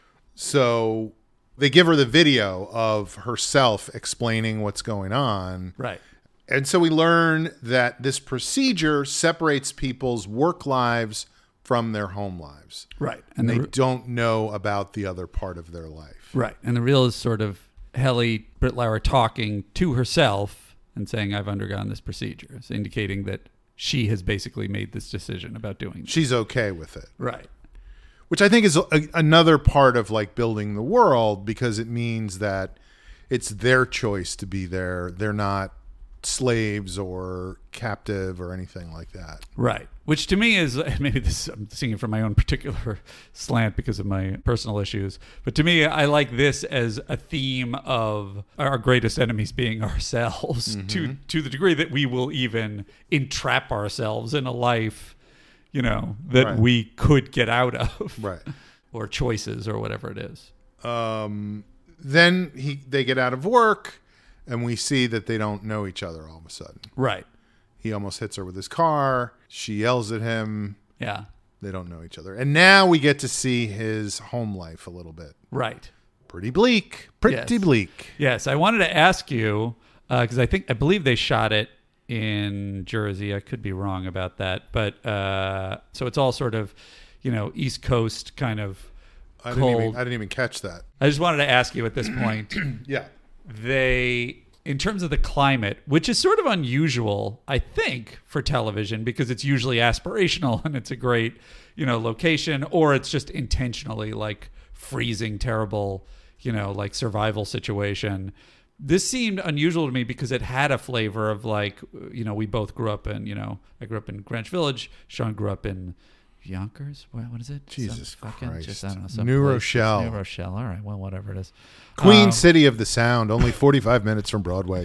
So they give her the video of herself explaining what's going on. Right. And so we learn that this procedure separates people's work lives from their home lives. Right. And the they re- don't know about the other part of their life. Right. And the real is sort of Helly Britlauer talking to herself and saying, I've undergone this procedure. It's indicating that she has basically made this decision about doing this. She's okay with it. Right. Which I think is a, another part of like building the world, because it means that it's their choice to be there. They're not slaves or captive or anything like that. Right. Which to me is, maybe this, I'm seeing it from my own particular slant because of my personal issues, but to me, I like this as a theme of our greatest enemies being ourselves, mm-hmm. to to the degree that we will even entrap ourselves in a life, you know, that right. we could get out of. Right. Or choices or whatever it is. Um, then he they get out of work and we see that they don't know each other all of a sudden. Right. He almost hits her with his car. She yells at him. Yeah. They don't know each other. And now we get to see his home life a little bit. Right. Pretty bleak. Pretty yes. bleak. Yes. I wanted to ask you, because uh, I think, I believe they shot it in Jersey. I could be wrong about that. But uh, so it's all sort of, you know, East Coast kind of I cold. Didn't even, I didn't even catch that. I just wanted to ask you at this point. Yeah. They... In terms of the climate, which is sort of unusual, I think, for television, because it's usually aspirational and it's a great, you know, location, or it's just intentionally like freezing, terrible, you know, like survival situation. This seemed unusual to me because it had a flavor of like, you know, we both grew up in, you know, I grew up in Greenwich Village. Sean grew up in Yonkers. What, what is it? Jesus some fucking, Christ. Just, I don't know, some New place. Rochelle. New Rochelle. All right. Well, whatever it is. Queen um, City of the Sound, only forty-five minutes from Broadway.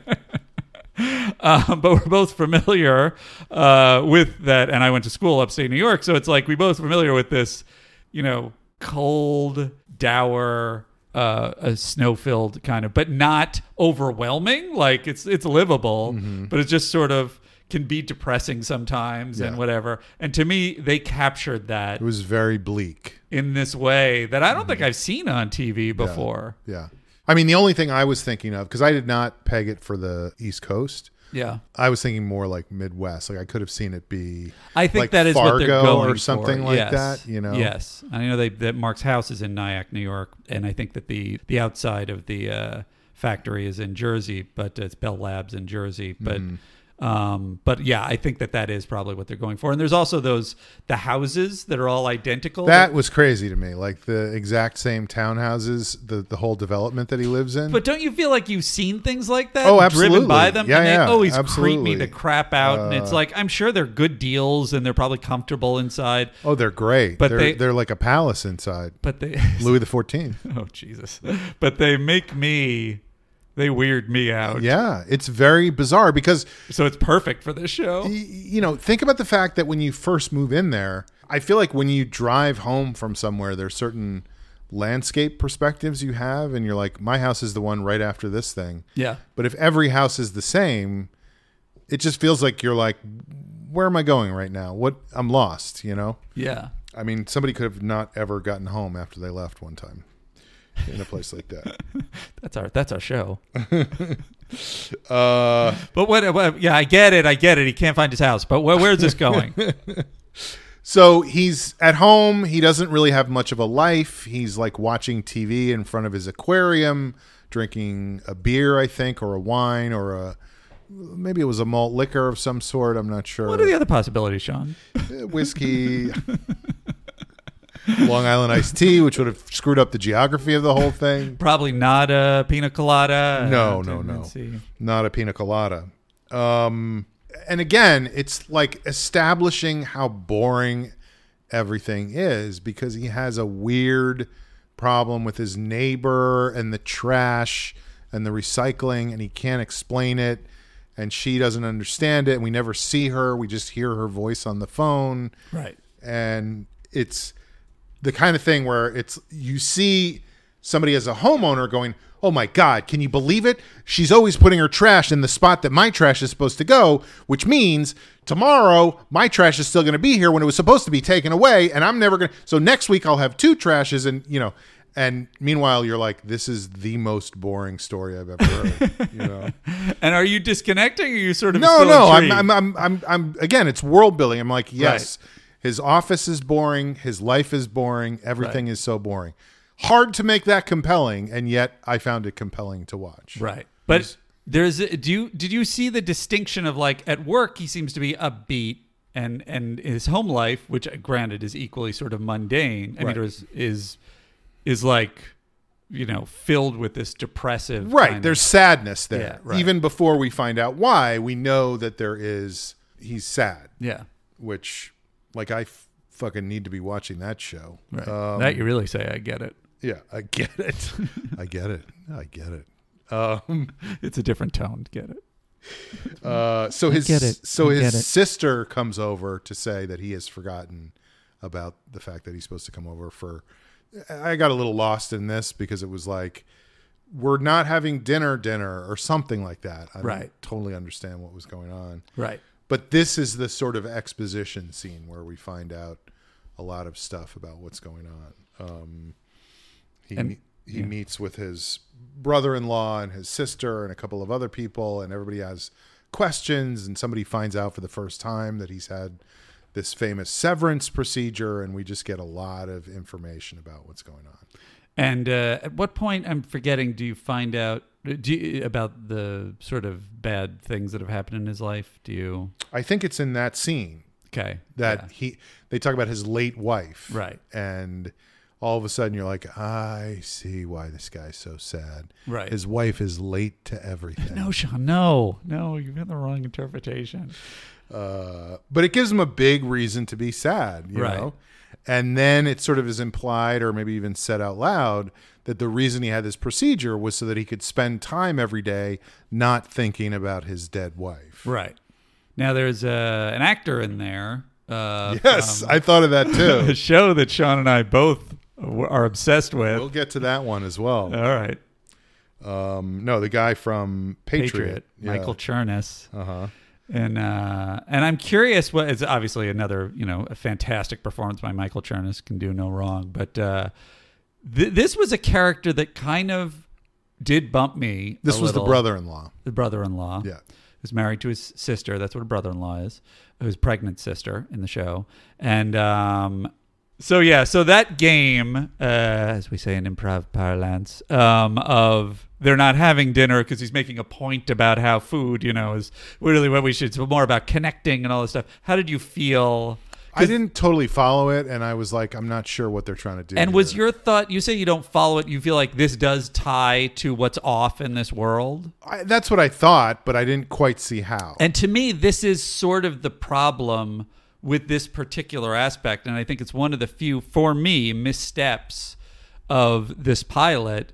uh, but we're both familiar uh, with that. And I went to school upstate New York. So it's like we both familiar with this, you know, cold, dour, uh, a snow-filled kind of, but not overwhelming. Like it's it's livable, mm-hmm. but it's just sort of can be depressing sometimes yeah. and whatever. And to me, they captured that. It was very bleak. In this way that I don't mm-hmm. think I've seen on T V before. Yeah. yeah. I mean, the only thing I was thinking of, because I did not peg it for the East Coast. Yeah. I was thinking more like Midwest. Like I could have seen it be I think like that is Fargo what they're going or something for. like yes. that, you know? Yes. I know they, that Mark's house is in Nyack, New York, and I think that the, the outside of the uh, factory is in Jersey, but it's Bell Labs in Jersey. But mm. Um, but yeah, I think that that is probably what they're going for. And there's also those, the houses that are all identical. That was crazy to me. Like the exact same townhouses, the, the whole development that he lives in. But don't you feel like you've seen things like that? Oh, absolutely. Driven by them? Yeah, and they yeah, always absolutely. creep me the crap out. Uh, and it's like, I'm sure they're good deals and they're probably comfortable inside. Oh, they're great. But they're, they, they're like a palace inside. But they, Louis the fourteenth. Oh, Jesus. But they make me... They weird me out. Yeah, it's very bizarre because... So it's perfect for this show. Y- you know, think about the fact that when you first move in there, I feel like when you drive home from somewhere, there's certain landscape perspectives you have, and you're like, my house is the one right after this thing. Yeah. But if every house is the same, it just feels like you're like, where am I going right now? What? I'm lost, you know? Yeah. I mean, somebody could have not ever gotten home after they left one time. In a place like that. That's our that's our show. uh, but what, what? Yeah, I get it. I get it. He can't find his house. But where, where's this going? So he's at home. He doesn't really have much of a life. He's like watching T V in front of his aquarium, drinking a beer, I think, or a wine, or a maybe it was a malt liquor of some sort. I'm not sure. What are the other possibilities, Sean? Whiskey. Long Island iced tea, which would have screwed up the geography of the whole thing. Probably not a pina colada. No, no, no. Not a pina colada. Um, and again, it's like establishing how boring everything is because he has a weird problem with his neighbor and the trash and the recycling, and he can't explain it. And she doesn't understand it. And we never see her. We just hear her voice on the phone. Right. And it's the kind of thing where it's you see somebody as a homeowner going, oh my God, can you believe it? She's always putting her trash in the spot that my trash is supposed to go, which means tomorrow my trash is still going to be here when it was supposed to be taken away. And I'm never going to. So next week I'll have two trashes and, you know, and meanwhile you're like, this is the most boring story I've ever heard. You know? And are you disconnecting or are you sort of no, still no, I'm, intrigued? I'm, I'm, I'm, I'm, again, it's world building. I'm like, yes. Right. His office is boring. His life is boring. Everything right. is so boring. Hard to make that compelling, and yet I found it compelling to watch. Right. But there's a, do you did you see the distinction of like at work he seems to be upbeat and and his home life, which granted is equally sort of mundane. I right. mean, is is is like you know filled with this depressive. Right. Kind There's of, sadness there. Yeah, right. Even before we find out why, we know that there is. He's sad. Yeah. which like I f- fucking need to be watching that show. Right. Um, That you really say, I get it. Yeah, I get it. I get it. I get it. Um, It's a different tone. Get it. uh, so I his get it. so I his get it. sister comes over to say that he has forgotten about the fact that he's supposed to come over for. I got a little lost in this because it was like, we're not having dinner, dinner or something like that. I Right. don't totally understand what was going on. Right. But this is the sort of exposition scene where we find out a lot of stuff about what's going on. Um, he And- me- he yeah. meets with his brother-in-law and his sister and a couple of other people, and everybody has questions, and somebody finds out for the first time that he's had this famous severance procedure, and we just get a lot of information about what's going on. And uh, at what point, I'm forgetting, do you find out do you, about the sort of bad things that have happened in his life? Do you? I think it's in that scene Okay. that yeah. he they talk about his late wife, Right. And all of a sudden you're like, I see why this guy's so sad. Right. His wife is late to everything. No, Sean, no. No, you've got the wrong interpretation. Uh, but it gives him a big reason to be sad, you Right. know? And then it sort of is implied or maybe even said out loud that the reason he had this procedure was so that he could spend time every day not thinking about his dead wife. Right. Now, there's uh, an actor in there. Uh, Yes, from I thought of that a too. show that Sean and I both are obsessed with. We'll get to that one as well. All right. Um, no, the guy from Patriot. Patriot, Yeah. Michael Chernus. Uh-huh. And uh, and I'm curious. What it's obviously another you know a fantastic performance by Michael Chernus, can do no wrong. But uh, th- this was a character that kind of did bump me. This a was the little. brother-in-law. The brother-in-law. Yeah. Who's married to his sister. That's what a brother-in-law is. Who's pregnant sister in the show. And um, so yeah, so that game, uh, as we say in improv parlance, um, of they're not having dinner because he's making a point about how food, you know, is really what we should. It's more about connecting and all this stuff. How did you feel? I didn't totally follow it, and I was like, I'm not sure what they're trying to do. And was here. your thought? You say you don't follow it. You feel like this does tie to what's off in this world. I, that's what I thought, but I didn't quite see how. And to me, this is sort of the problem with this particular aspect. And I think it's one of the few, for me, missteps of this pilot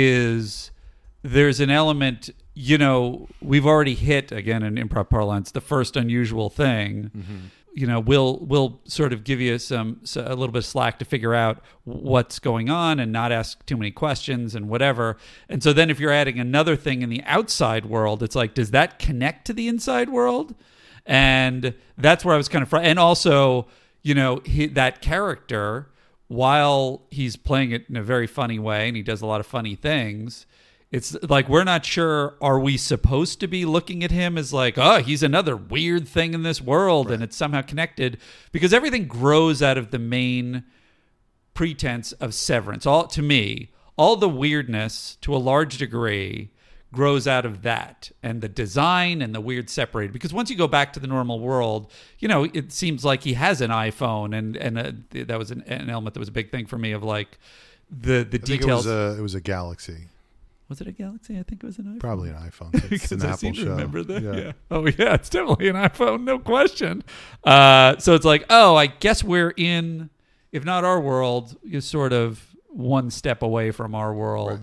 is there's an element, you know, we've already hit, again, in improv parlance, the first unusual thing. Mm-hmm. You know, we'll we'll sort of give you some so a little bit of slack to figure out what's going on and not ask too many questions and whatever. And so then if you're adding another thing in the outside world, it's like, does that connect to the inside world? And that's where I was kind of fr- and also, you know, he, that character, while he's playing it in a very funny way and he does a lot of funny things, it's like we're not sure, are we supposed to be looking at him as like, oh, he's another weird thing in this world, right, and it's somehow connected, because everything grows out of the main pretense of severance. All to me, all the weirdness to a large degree grows out of that, and the design and the weird separated. Because once you go back to the normal world, you know, it seems like he has an iPhone, and and uh, that was an, an element that was a big thing for me of like the the I think details. it was a, it was a Galaxy. Was it a Galaxy? I think it was an iPhone. Probably an iPhone. It's Because an I Apple seem to show. remember that. Yeah. Yeah. Oh yeah, it's definitely an iPhone, no question. Uh, so it's like, oh, I guess we're in, if not our world, you're sort of one step away from our world. Right.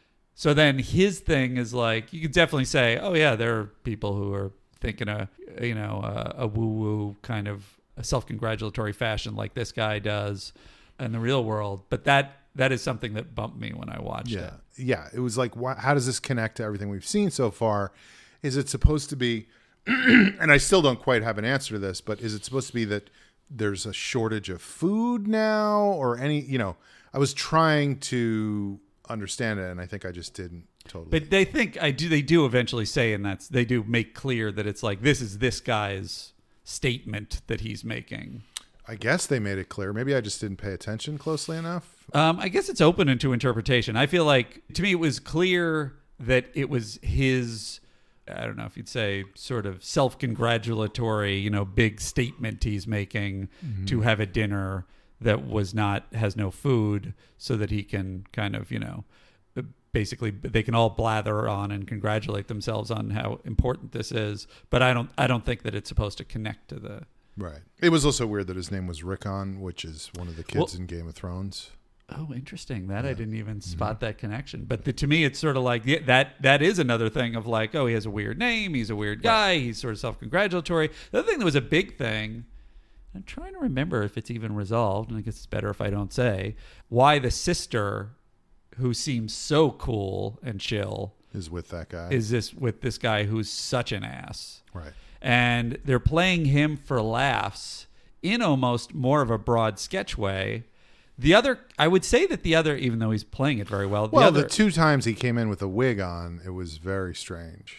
So then his thing is like, you could definitely say, oh yeah, there are people who are thinking a, you know, a, a woo-woo kind of a self-congratulatory fashion like this guy does in the real world. But that that is something that bumped me when I watched Yeah. it. Yeah. It was like, why, how does this connect to everything we've seen so far? Is it supposed to be, and I still don't quite have an answer to this, but is it supposed to be that there's a shortage of food now, or any, you know, I was trying to understand it, and I think I just didn't totally. But they think I do. They do eventually say, and that's they do make clear that it's like this is this guy's statement that he's making. I guess they made it clear. Maybe I just didn't pay attention closely enough. Um, I guess it's open into interpretation. I feel like to me it was clear that it was his. I don't know if you'd say sort of self-congratulatory, you know, big statement he's making mm-hmm. to have a dinner that was not has no food, so that he can kind of, you know, basically they can all blather on and congratulate themselves on how important this is. But I don't I don't think that it's supposed to connect to the Right. It was also weird that his name was Rickon, which is one of the kids Well, in Game of Thrones. Oh, interesting. That Yeah. I didn't even spot Mm-hmm. that connection. But the, to me, it's sort of like yeah, that. That is another thing of like, oh, he has a weird name. He's a weird guy. He's sort of self-congratulatory. The other thing that was a big thing, I'm trying to remember if it's even resolved, and I guess it's better if I don't say, why the sister, who seems so cool and chill, Is with that guy. is this with this guy who's such an ass. right. And they're playing him for laughs in almost more of a broad sketch way. The other, I would say that the other, even though he's playing it very well, the Well, other, the two times he came in with a wig on, it was very strange.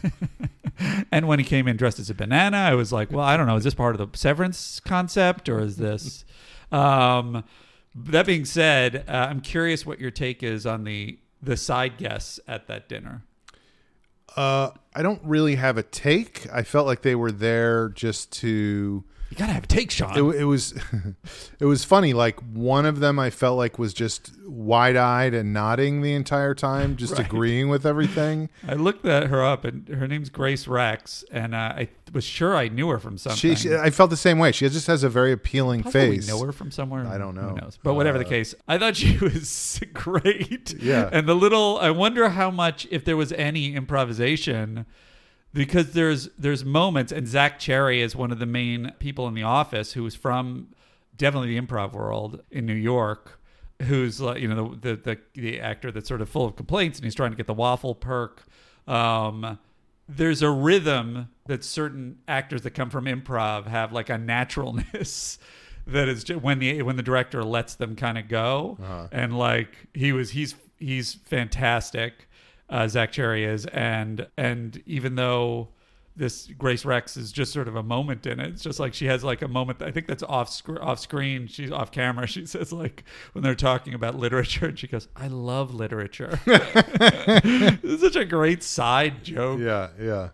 and when he came in dressed as a banana, I was like, well, I don't know, is this part of the Severance concept or is this? um, that being said, uh, I'm curious what your take is on the the side guests at that dinner. Uh, I don't really have a take. I felt like they were there just to. You gotta have a take, Sean. It, it was, it was funny. Like one of them, I felt like was just wide-eyed and nodding the entire time, just Right. agreeing with everything. I looked at her up, and her name's Grace Rex, and uh, I was sure I knew her from something. She, she, I felt the same way. She just has a very appealing Probably face. know her from somewhere. I don't know. Who knows? But whatever the Uh, case, I thought she was great. Yeah. And the little, I wonder how much, if there was any improvisation, because there's there's moments, and Zach Cherry is one of the main people in the office who is from definitely the improv world in New York, who's like, you know, the, the the the actor that's sort of full of complaints, and he's trying to get the waffle perk. Um, there's a rhythm that certain actors that come from improv have, like a naturalness that is just when the when the director lets them kind of go. Uh-huh. And like he was he's he's fantastic, uh, Zach Cherry is, and and even though this Grace Rex is just sort of a moment in it, it's just like she has like a moment. I think that's off sc- off screen. She's off camera. She says like when they're talking about literature, and she goes, "I love literature." It's such a great side joke. Yeah, yeah.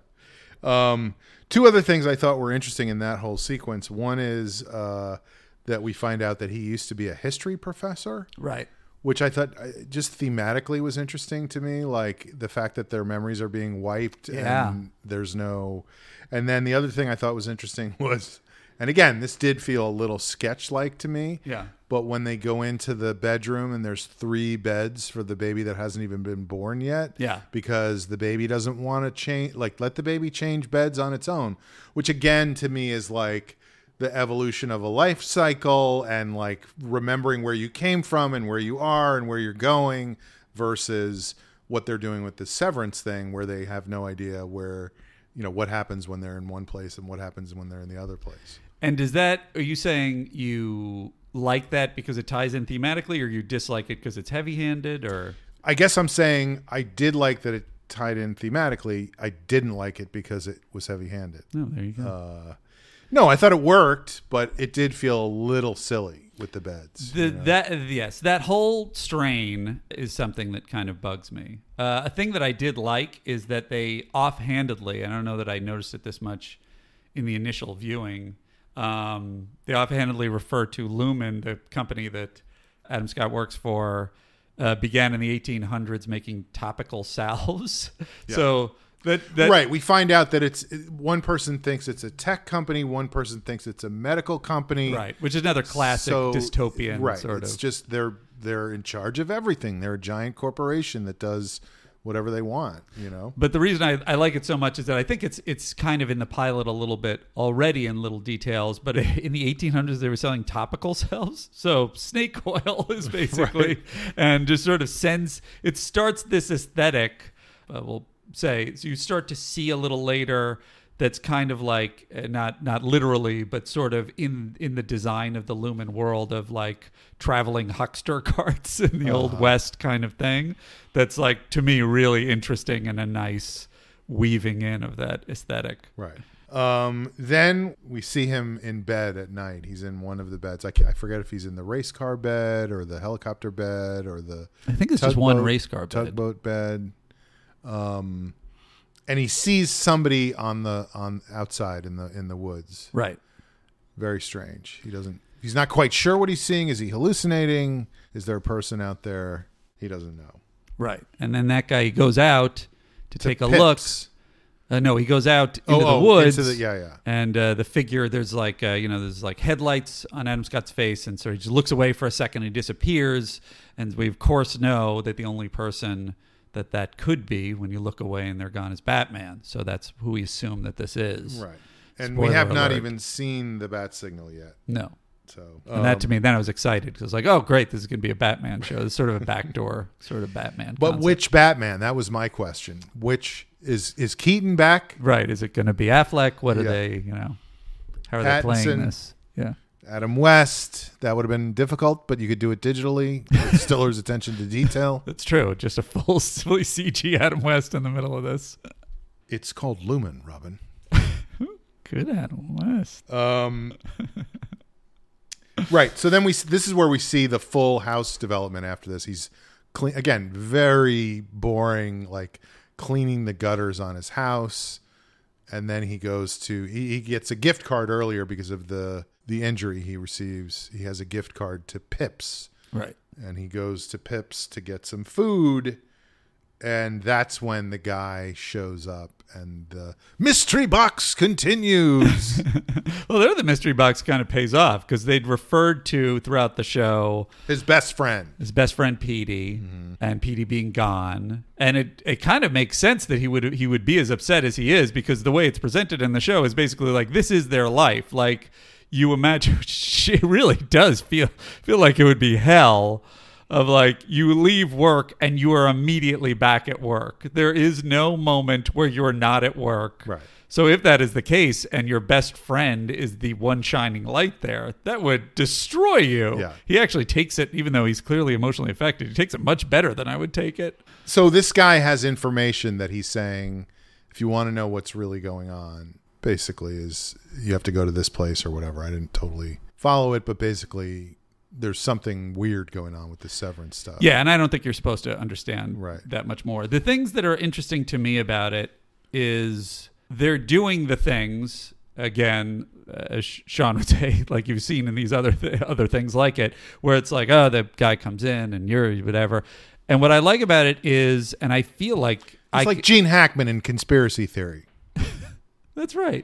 Um, two other things I thought were interesting in that whole sequence. One is uh, that we find out that he used to be a history professor, Right. which I thought uh, just thematically was interesting to me. Like the fact that their memories are being wiped Yeah. and there's no. And then the other thing I thought was interesting was, and again, this did feel a little sketch-like to me. Yeah. But when they go into the bedroom and there's three beds for the baby that hasn't even been born yet. Yeah. Because the baby doesn't want to change, like let the baby change beds on its own, which again to me is like the evolution of a life cycle and like remembering where you came from and where you are and where you're going versus what they're doing with the severance thing where they have no idea where, you know, what happens when they're in one place and what happens when they're in the other place. And does that, are you saying you like that because it ties in thematically, or you dislike it because it's heavy-handed, or? I guess I'm saying I did like that it tied in thematically. I didn't like it because it was heavy-handed. No, there you go. Uh, no, I thought it worked, but it did feel a little silly with the beds. The, you know? that yes, that whole strain is something that kind of bugs me. Uh, a thing that I did like is that they offhandedly, I don't know that I noticed it this much in the initial viewing, um, they offhandedly refer to Lumen, the company that Adam Scott works for, uh, began in the eighteen hundreds making topical salves. Yeah. So that, that right. We find out that it's one person thinks it's a tech company, one person thinks it's a medical company. right, which is another classic So, dystopian right. sort it's of. just they're they're in charge of everything. They're a giant corporation that does whatever they want, you know. But the reason I, I like it so much is that I think it's it's kind of in the pilot a little bit already in little details. But in the eighteen hundreds, they were selling topical salves. So snake oil is basically, Right. and just sort of sends, it starts this aesthetic, uh, we'll say, so you start to see a little later that's kind of like, uh, not not literally, but sort of in in the design of the Lumen world of like traveling huckster carts in the Old Uh-huh. West kind of thing. That's like, to me, really interesting and a nice weaving in of that aesthetic. Right. Um, then we see him in bed at night. He's in one of the beds. I, ca- I forget if he's in the race car bed or the helicopter bed or the I think it's just one tugboat- race car bed. tugboat bed. Um, and he sees somebody on the on outside in the in the woods. Right. Very strange. He doesn't. He's not quite sure what he's seeing. Is he hallucinating? Is there a person out there? He doesn't know. Right. And then that guy goes out to, take a Pips. look Uh, no, he goes out into Oh, the oh, woods. into the- yeah, yeah. And uh, the figure, there's like, uh, you know, there's like headlights on Adam Scott's face. And so he just looks away for a second and he disappears. And we, of course, know that the only person that that could be when you look away and they're gone is Batman. So that's who we assume that this is. Right. And Spoiler we have not alert. even seen the bat signal yet. No. So, And that to um, me, then I was excited because I was like, oh, great, this is going to be a Batman show. It's sort of a backdoor sort of Batman But concept. which Batman? That was my question. Which is is Keaton back? Right. Is it going to be Affleck? What are Yeah. they, you know, how are they playing Pattinson. this? Yeah. Adam West. That would have been difficult, but you could do it digitally with Stiller's attention to detail. That's true. Just a full fully C G Adam West in the middle of this. It's called Lumen, Robin. Good Adam West. Um, right. So then we. This is where we see the full house development. After this, he's clean again. Very boring, like cleaning the gutters on his house, and then he goes to. He, he gets a gift card earlier because of the the injury he receives. He has a gift card to Pips, Right. and he goes to Pips to get some food. And that's when the guy shows up and the mystery box continues. Well, there the mystery box kind of pays off because they'd referred to throughout the show His best friend. his best friend Petey and Petey being gone. And it, it kind of makes sense that he would he would be as upset as he is because the way it's presented in the show is basically like this is their life. Like you imagine it really does feel feel like it would be hell. Of like you leave work and you are immediately back at work. There is no moment where you're not at work. Right. So if that is the case and your best friend is the one shining light there, that would destroy you. Yeah. He actually takes it, even though he's clearly emotionally affected, he takes it much better than I would take it. So this guy has information that he's saying, if you want to know what's really going on, basically is you have to go to this place or whatever. I didn't totally follow it, but basically there's something weird going on with the Severance stuff. Yeah, and I don't think you're supposed to understand Right. that much more. The things that are interesting to me about it is they're doing the things, again, uh, as Sean would say, like you've seen in these other th- other things like it, where it's like, oh, the guy comes in and you're whatever. And what I like about it is, and I feel like... It's I like Gene Hackman in Conspiracy Theory. That's right.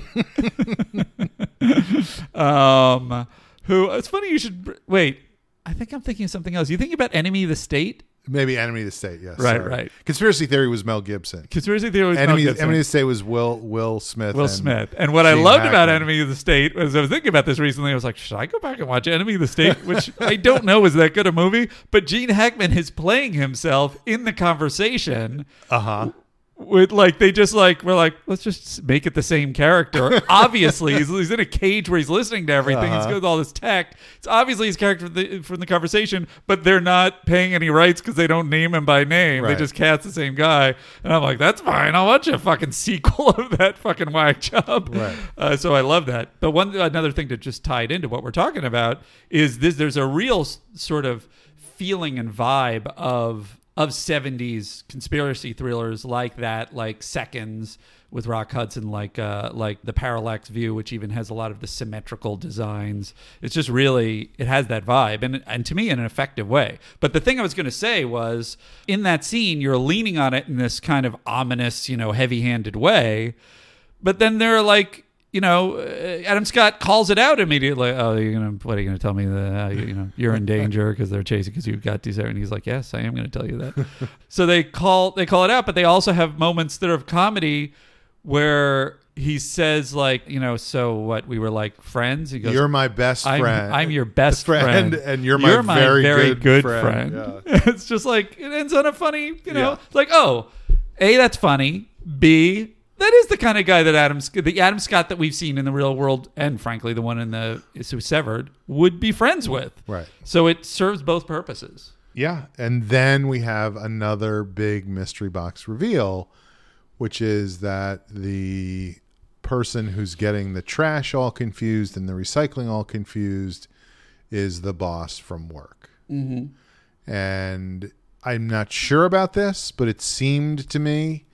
um, who? It's funny you should wait. I think I'm thinking of something else. You thinking about Enemy of the State? Maybe Enemy of the State, yes. Right, sorry. right. Conspiracy Theory was Mel Gibson. Conspiracy Theory was Mel Enemy, Gibson. Enemy of the State was Will Will Smith. Will and Smith. And what I Gene loved about Hackman. Enemy of the State was I was thinking about this recently. I was like, should I go back and watch Enemy of the State? Which I don't know is that good a movie, but Gene Hackman is playing himself in the conversation. Uh-huh. With like they just like we're like let's just make it the same character. Obviously, he's, he's in a cage where he's listening to everything. Uh-huh. He's got all this tech. It's obviously his character from the, from the conversation, but they're not paying any rights because they don't name him by name. Right. They just cast the same guy, and I'm like, that's fine. I'll watch a fucking sequel of that fucking whack job. Right. Uh, so I love that. But one another thing to just tie it into what we're talking about is this: there's a real s- sort of feeling and vibe of. of seventies conspiracy thrillers like that, like Seconds with Rock Hudson, like uh, like The Parallax View, which even has a lot of the symmetrical designs. It's just really, it has that vibe, and and to me in an effective way. But the thing I was going to say was, in that scene, you're leaning on it in this kind of ominous, you know, heavy-handed way, but then there are like, you know, uh, Adam Scott calls it out immediately. Oh, you're gonna, what are you gonna tell me that uh, you, you know you're in danger because they're chasing because you got these? And he's like, yes, I am gonna tell you that. So they call they call it out, but they also have moments that are of comedy where he says like, you know, so what? We were like friends. He goes, You're my best I'm, friend. I'm your best friend, and you're my very good friend. Yeah. It's just like it ends on a funny, you know, Yeah. it's like, oh, A, that's funny. B, that is the kind of guy that Adam, the Adam Scott that we've seen in the real world, and frankly, the one in the who Severed, would be friends with. Right. So it serves both purposes. Yeah. And then we have another big mystery box reveal, which is that the person who's getting the trash all confused and the recycling all confused is the boss from work. Mm-hmm. And I'm not sure about this, but it seemed to me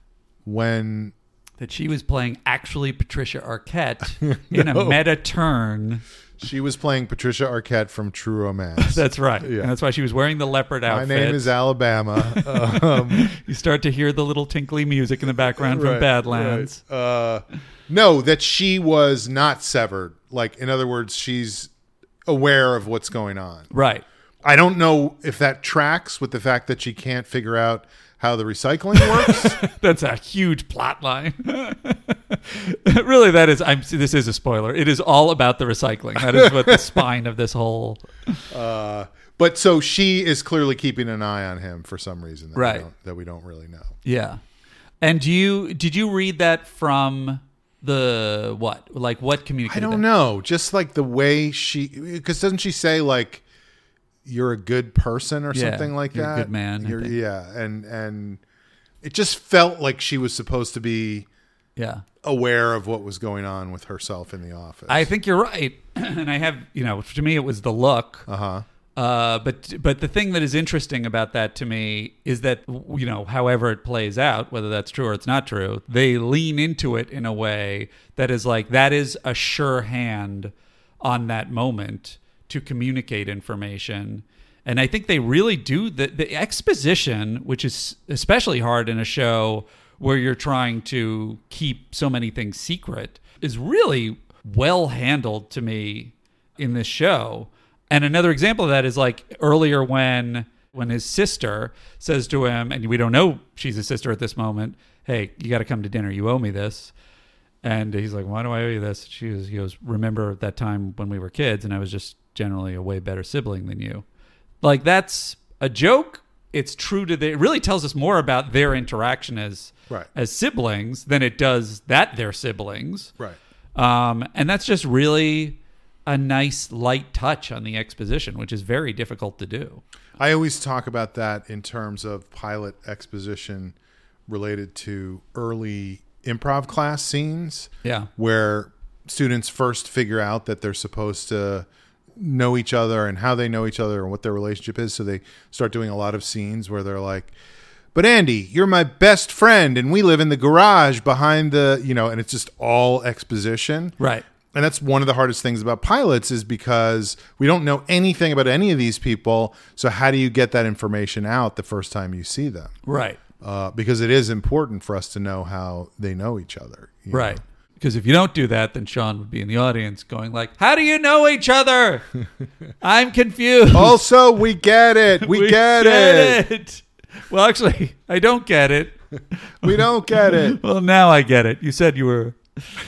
when That she was playing actually Patricia Arquette in a meta turn. She was playing Patricia Arquette from True Romance. That's right. Yeah. And that's why she was wearing the leopard outfit. My name is Alabama. Um, you start to hear the little tinkly music in the background from right, Badlands. right. Uh, no, that she was not severed. Like, in other words, she's aware of what's going on. Right. I don't know if that tracks with the fact that she can't figure out how the recycling works. That's a huge plot line. Really, that is. I'm. This is a spoiler. It is all about the recycling. That is what the spine of this whole. Uh, but so she is clearly keeping an eye on him for some reason, that right? We don't, that we don't really know. Yeah. And do you did you read that from the what? Like what communicated? I don't that? know. Just like the way she, because doesn't she say like, you're a good person or Yeah, something like you're that? a good man, I You're, think. yeah, and and it just felt like she was supposed to be Yeah. aware of what was going on with herself in the office. I think you're right, and I have you know to me it was the look. Uh huh. Uh, but but the thing that is interesting about that to me is that you know however it plays out, whether that's true or it's not true, they lean into it in a way that is like that is a sure hand on that moment to communicate information. And I think they really do the, the exposition, which is especially hard in a show where you're trying to keep so many things secret, is really well handled to me in this show. And another example of that is like earlier when when his sister says to him, and we don't know she's a sister at this moment, hey, you got to come to dinner. You owe me this. And he's like, why do I owe you this? She goes, he goes, remember that time when we were kids and I was just generally a way better sibling than you. Like that's a joke. It's true to the, it really tells us more about their interaction as Right. as siblings than it does that they're siblings. Right. Um, and that's just really a nice light touch on the exposition, which is very difficult to do. I always talk about that in terms of pilot exposition related to early improv class scenes. Yeah. Where students first figure out that they're supposed to know each other and how they know each other and what their relationship is. So they start doing a lot of scenes where they're like, but Andy, you're my best friend and we live in the garage behind the, you know, and it's just all exposition. Right. And that's one of the hardest things about pilots is because we don't know anything about any of these people. So how do you get that information out the first time you see them? Right. Uh, because it is important for us to know how they know each other. you Right. know? Because if you don't do that, then Sean would be in the audience going like, how do you know each other? I'm confused. Also, we get it. We, get, it. it. Well, actually, I don't get it. We don't get it. Well, now I get it. You said you were.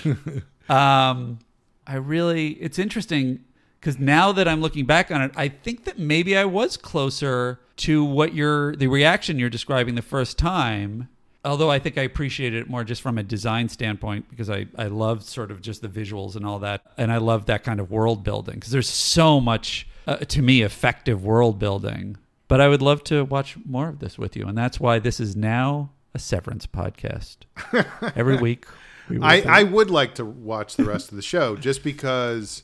um, I really, it's interesting because now that I'm looking back on it, I think that maybe I was closer to what you're, the reaction you're describing the first time. Although I think I appreciated it more just from a design standpoint because I, I loved sort of just the visuals and all that. And I love that kind of world building because there's so much, uh, to me, effective world building. But I would love to watch more of this with you. And that's why this is now a Severance podcast. Every week. We I, I would like to watch the rest of the show just because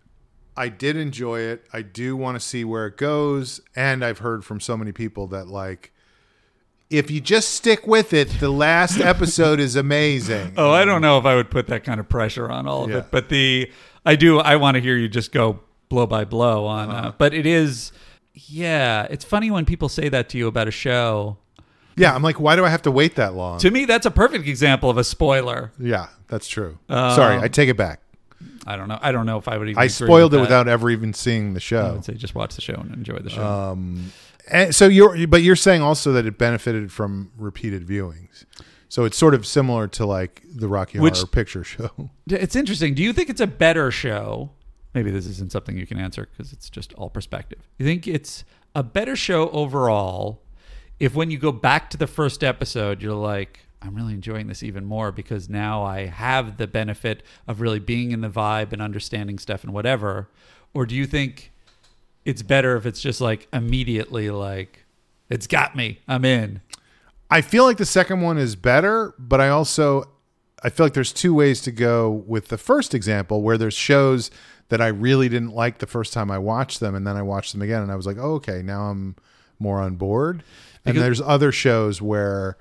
I did enjoy it. I do want to see where it goes. And I've heard from so many people that like, if you just stick with it, the last episode is amazing. Oh, I don't know if I would put that kind of pressure on all of Yeah. it, but the I do. I want to hear you just go blow by blow on. Uh, Uh-huh. but it is, yeah. It's funny when people say that to you about a show. Yeah, I'm like, why do I have to wait that long? To me, that's a perfect example of a spoiler. Yeah, that's true. Um, Sorry, I take it back. I don't know. I don't know if I would even. I agree spoiled with it that. without ever even seeing the I show. would say just watch the show and enjoy the show. Um, and so you're, but you're saying also that it benefited from repeated viewings. So it's sort of similar to like the Rocky Which- Horror Picture Show. It's interesting. Do you think it's a better show? Maybe this isn't something you can answer because it's just all perspective. You think it's a better show overall if when you go back to the first episode, you're like, I'm really enjoying this even more because now I have the benefit of really being in the vibe and understanding stuff and whatever? Or do you think it's better if it's just like immediately like, it's got me, I'm in? I feel like the second one is better, but I also I feel like there's two ways to go with the first example where there's shows that I really didn't like the first time I watched them and then I watched them again and I was like, oh, okay, now I'm more on board. And Because- there's other shows where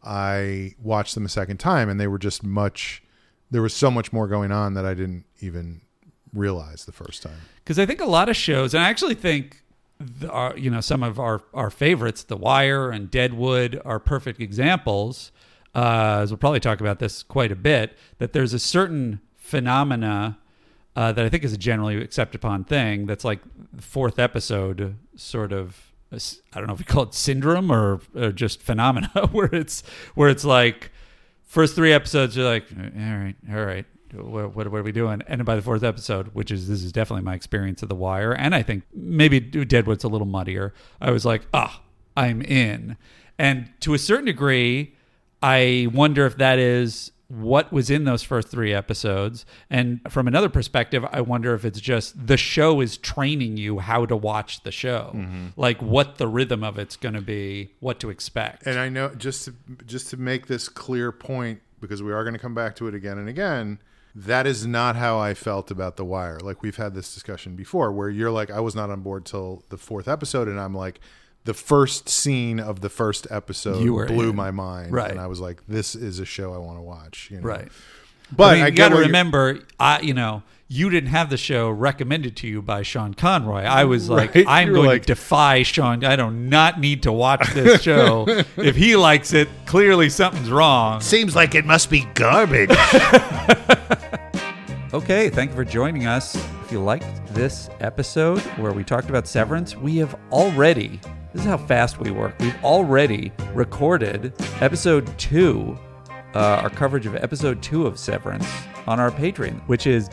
I watched them a second time and they were just much there was so much more going on that I didn't even realize the first time. Because I think a lot of shows, and I actually think, the, our, you know, some of our, our favorites, The Wire and Deadwood, are perfect examples. Uh, as we'll probably talk about this quite a bit, that there's a certain phenomena uh, that I think is a generally accepted upon thing. That's like the fourth episode, sort of. I don't know if we call it syndrome or, or just phenomena, where it's where it's like first three episodes you're like, all right, all right, what, what, what are we doing? And by the fourth episode, which is this is definitely my experience of The Wire, and I think maybe Deadwood's a little muddier. I was like, ah, I'm in, and to a certain degree, I wonder if that is what was in those first three episodes. And from another perspective, I wonder if it's just the show is training you how to watch the show, mm-hmm. like what the rhythm of it's going to be, what to expect. And I know, just to, just to make this clear point, because we are going to come back to it again and again, that is not how I felt about The Wire. Like, we've had this discussion before where you're like, I was not on board till the fourth episode, and I'm like, the first scene of the first episode blew in. my mind, right? And I was like, "This is a show I want to watch." You know? Right. But I, mean, I you got to what remember, I you know, you didn't have the show recommended to you by Sean Conroy. I was like, right? I'm You're going like, to defy Sean. I do not need to watch this show. If he likes it, clearly something's wrong. Seems like it must be garbage. Okay, thank you for joining us. If you liked this episode where we talked about Severance, we have already. This is how fast we work. We've already recorded episode two, uh, our coverage of episode two of Severance on our Patreon, which is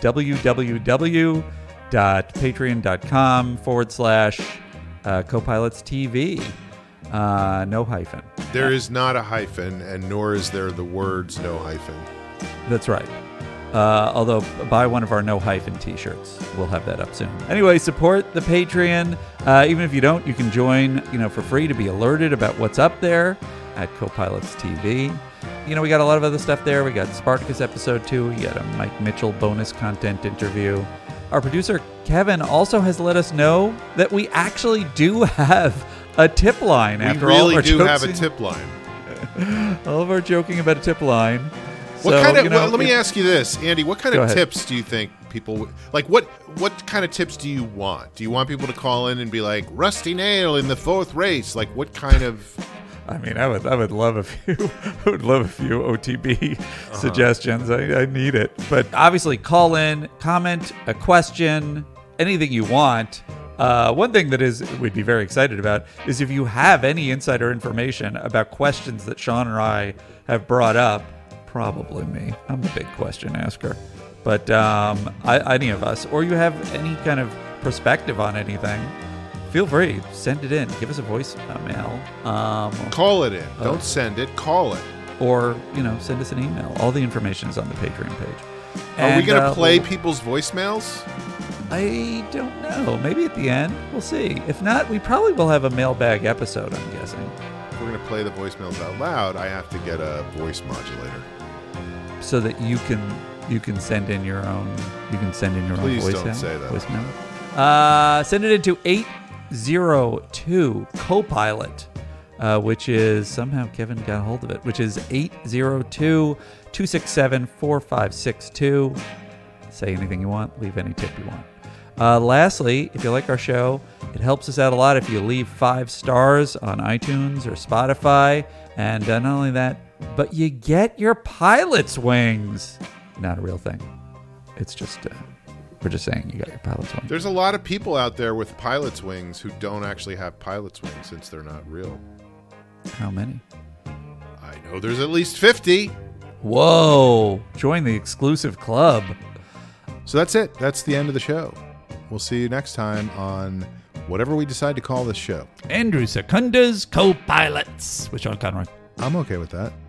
www.patreon.com forward slash uh, Copilots T V. Uh, no hyphen. There is not a hyphen, and nor is there the words no hyphen. That's right. Uh, although, buy one of our no hyphen t-shirts. We'll have that up soon. Anyway, support the Patreon. Uh, even if you don't, you can join, you know, for free to be alerted about what's up there at Copilots T V. You know, we got a lot of other stuff there. We got Spartacus episode two. We got a Mike Mitchell bonus content interview. Our producer, Kevin, also has let us know that we actually do have a tip line. We after really all of our do jokes have a and- tip line. all of our joking about a tip line. What So, kind of? you know, well, let me it- ask you this, Andy. What kind Go of ahead. tips do you think people would- like? What what kind of tips do you want? Do you want people to call in and be like, "Rusty nail in the fourth race"? Like, what kind of? I mean, I would, I would love a few, I would love a few O T B uh-huh. suggestions. I, I need it. But obviously, call in, comment, a question, anything you want. Uh, one thing that is we'd be very excited about is if you have any insider information about questions that Sean or I have brought up. Probably me. I'm the big question asker. But um, I, any of us, or you have any kind of perspective on anything, feel free. Send it in. Give us a voicemail. Um, Call it in. Uh, Don't send it. Call it. or, you know, send us an email. All the information is on the Patreon page. Are we And, going to uh, play we'll- people's voicemails? I don't know. Maybe at the end. We'll see. If not, we probably will have a mailbag episode, I'm guessing. If we're going to play the voicemails out loud, I have to get a voice modulator. So that you can you can send in your own you can send in your Please own don't voicemail. say that. Voicemail. Uh, send it into eight zero two Copilot, uh, which is somehow Kevin got a hold of it, which is eight zero two, two six seven, four five six two. Say anything you want, leave any tip you want. Uh, lastly, if you like our show, it helps us out a lot if you leave five stars on iTunes or Spotify. And uh, not only that, but you get your pilot's wings. Not a real thing. It's just, uh, we're just saying you got your pilot's wings. There's a lot of people out there with pilot's wings who don't actually have pilot's wings since they're not real. How many? I know there's at least fifty. Whoa. Join the exclusive club. So that's it. That's the end of the show. We'll see you next time on whatever we decide to call this show. Andrew Secunda's Co-Pilots with Sean Conroy. I'm okay with that.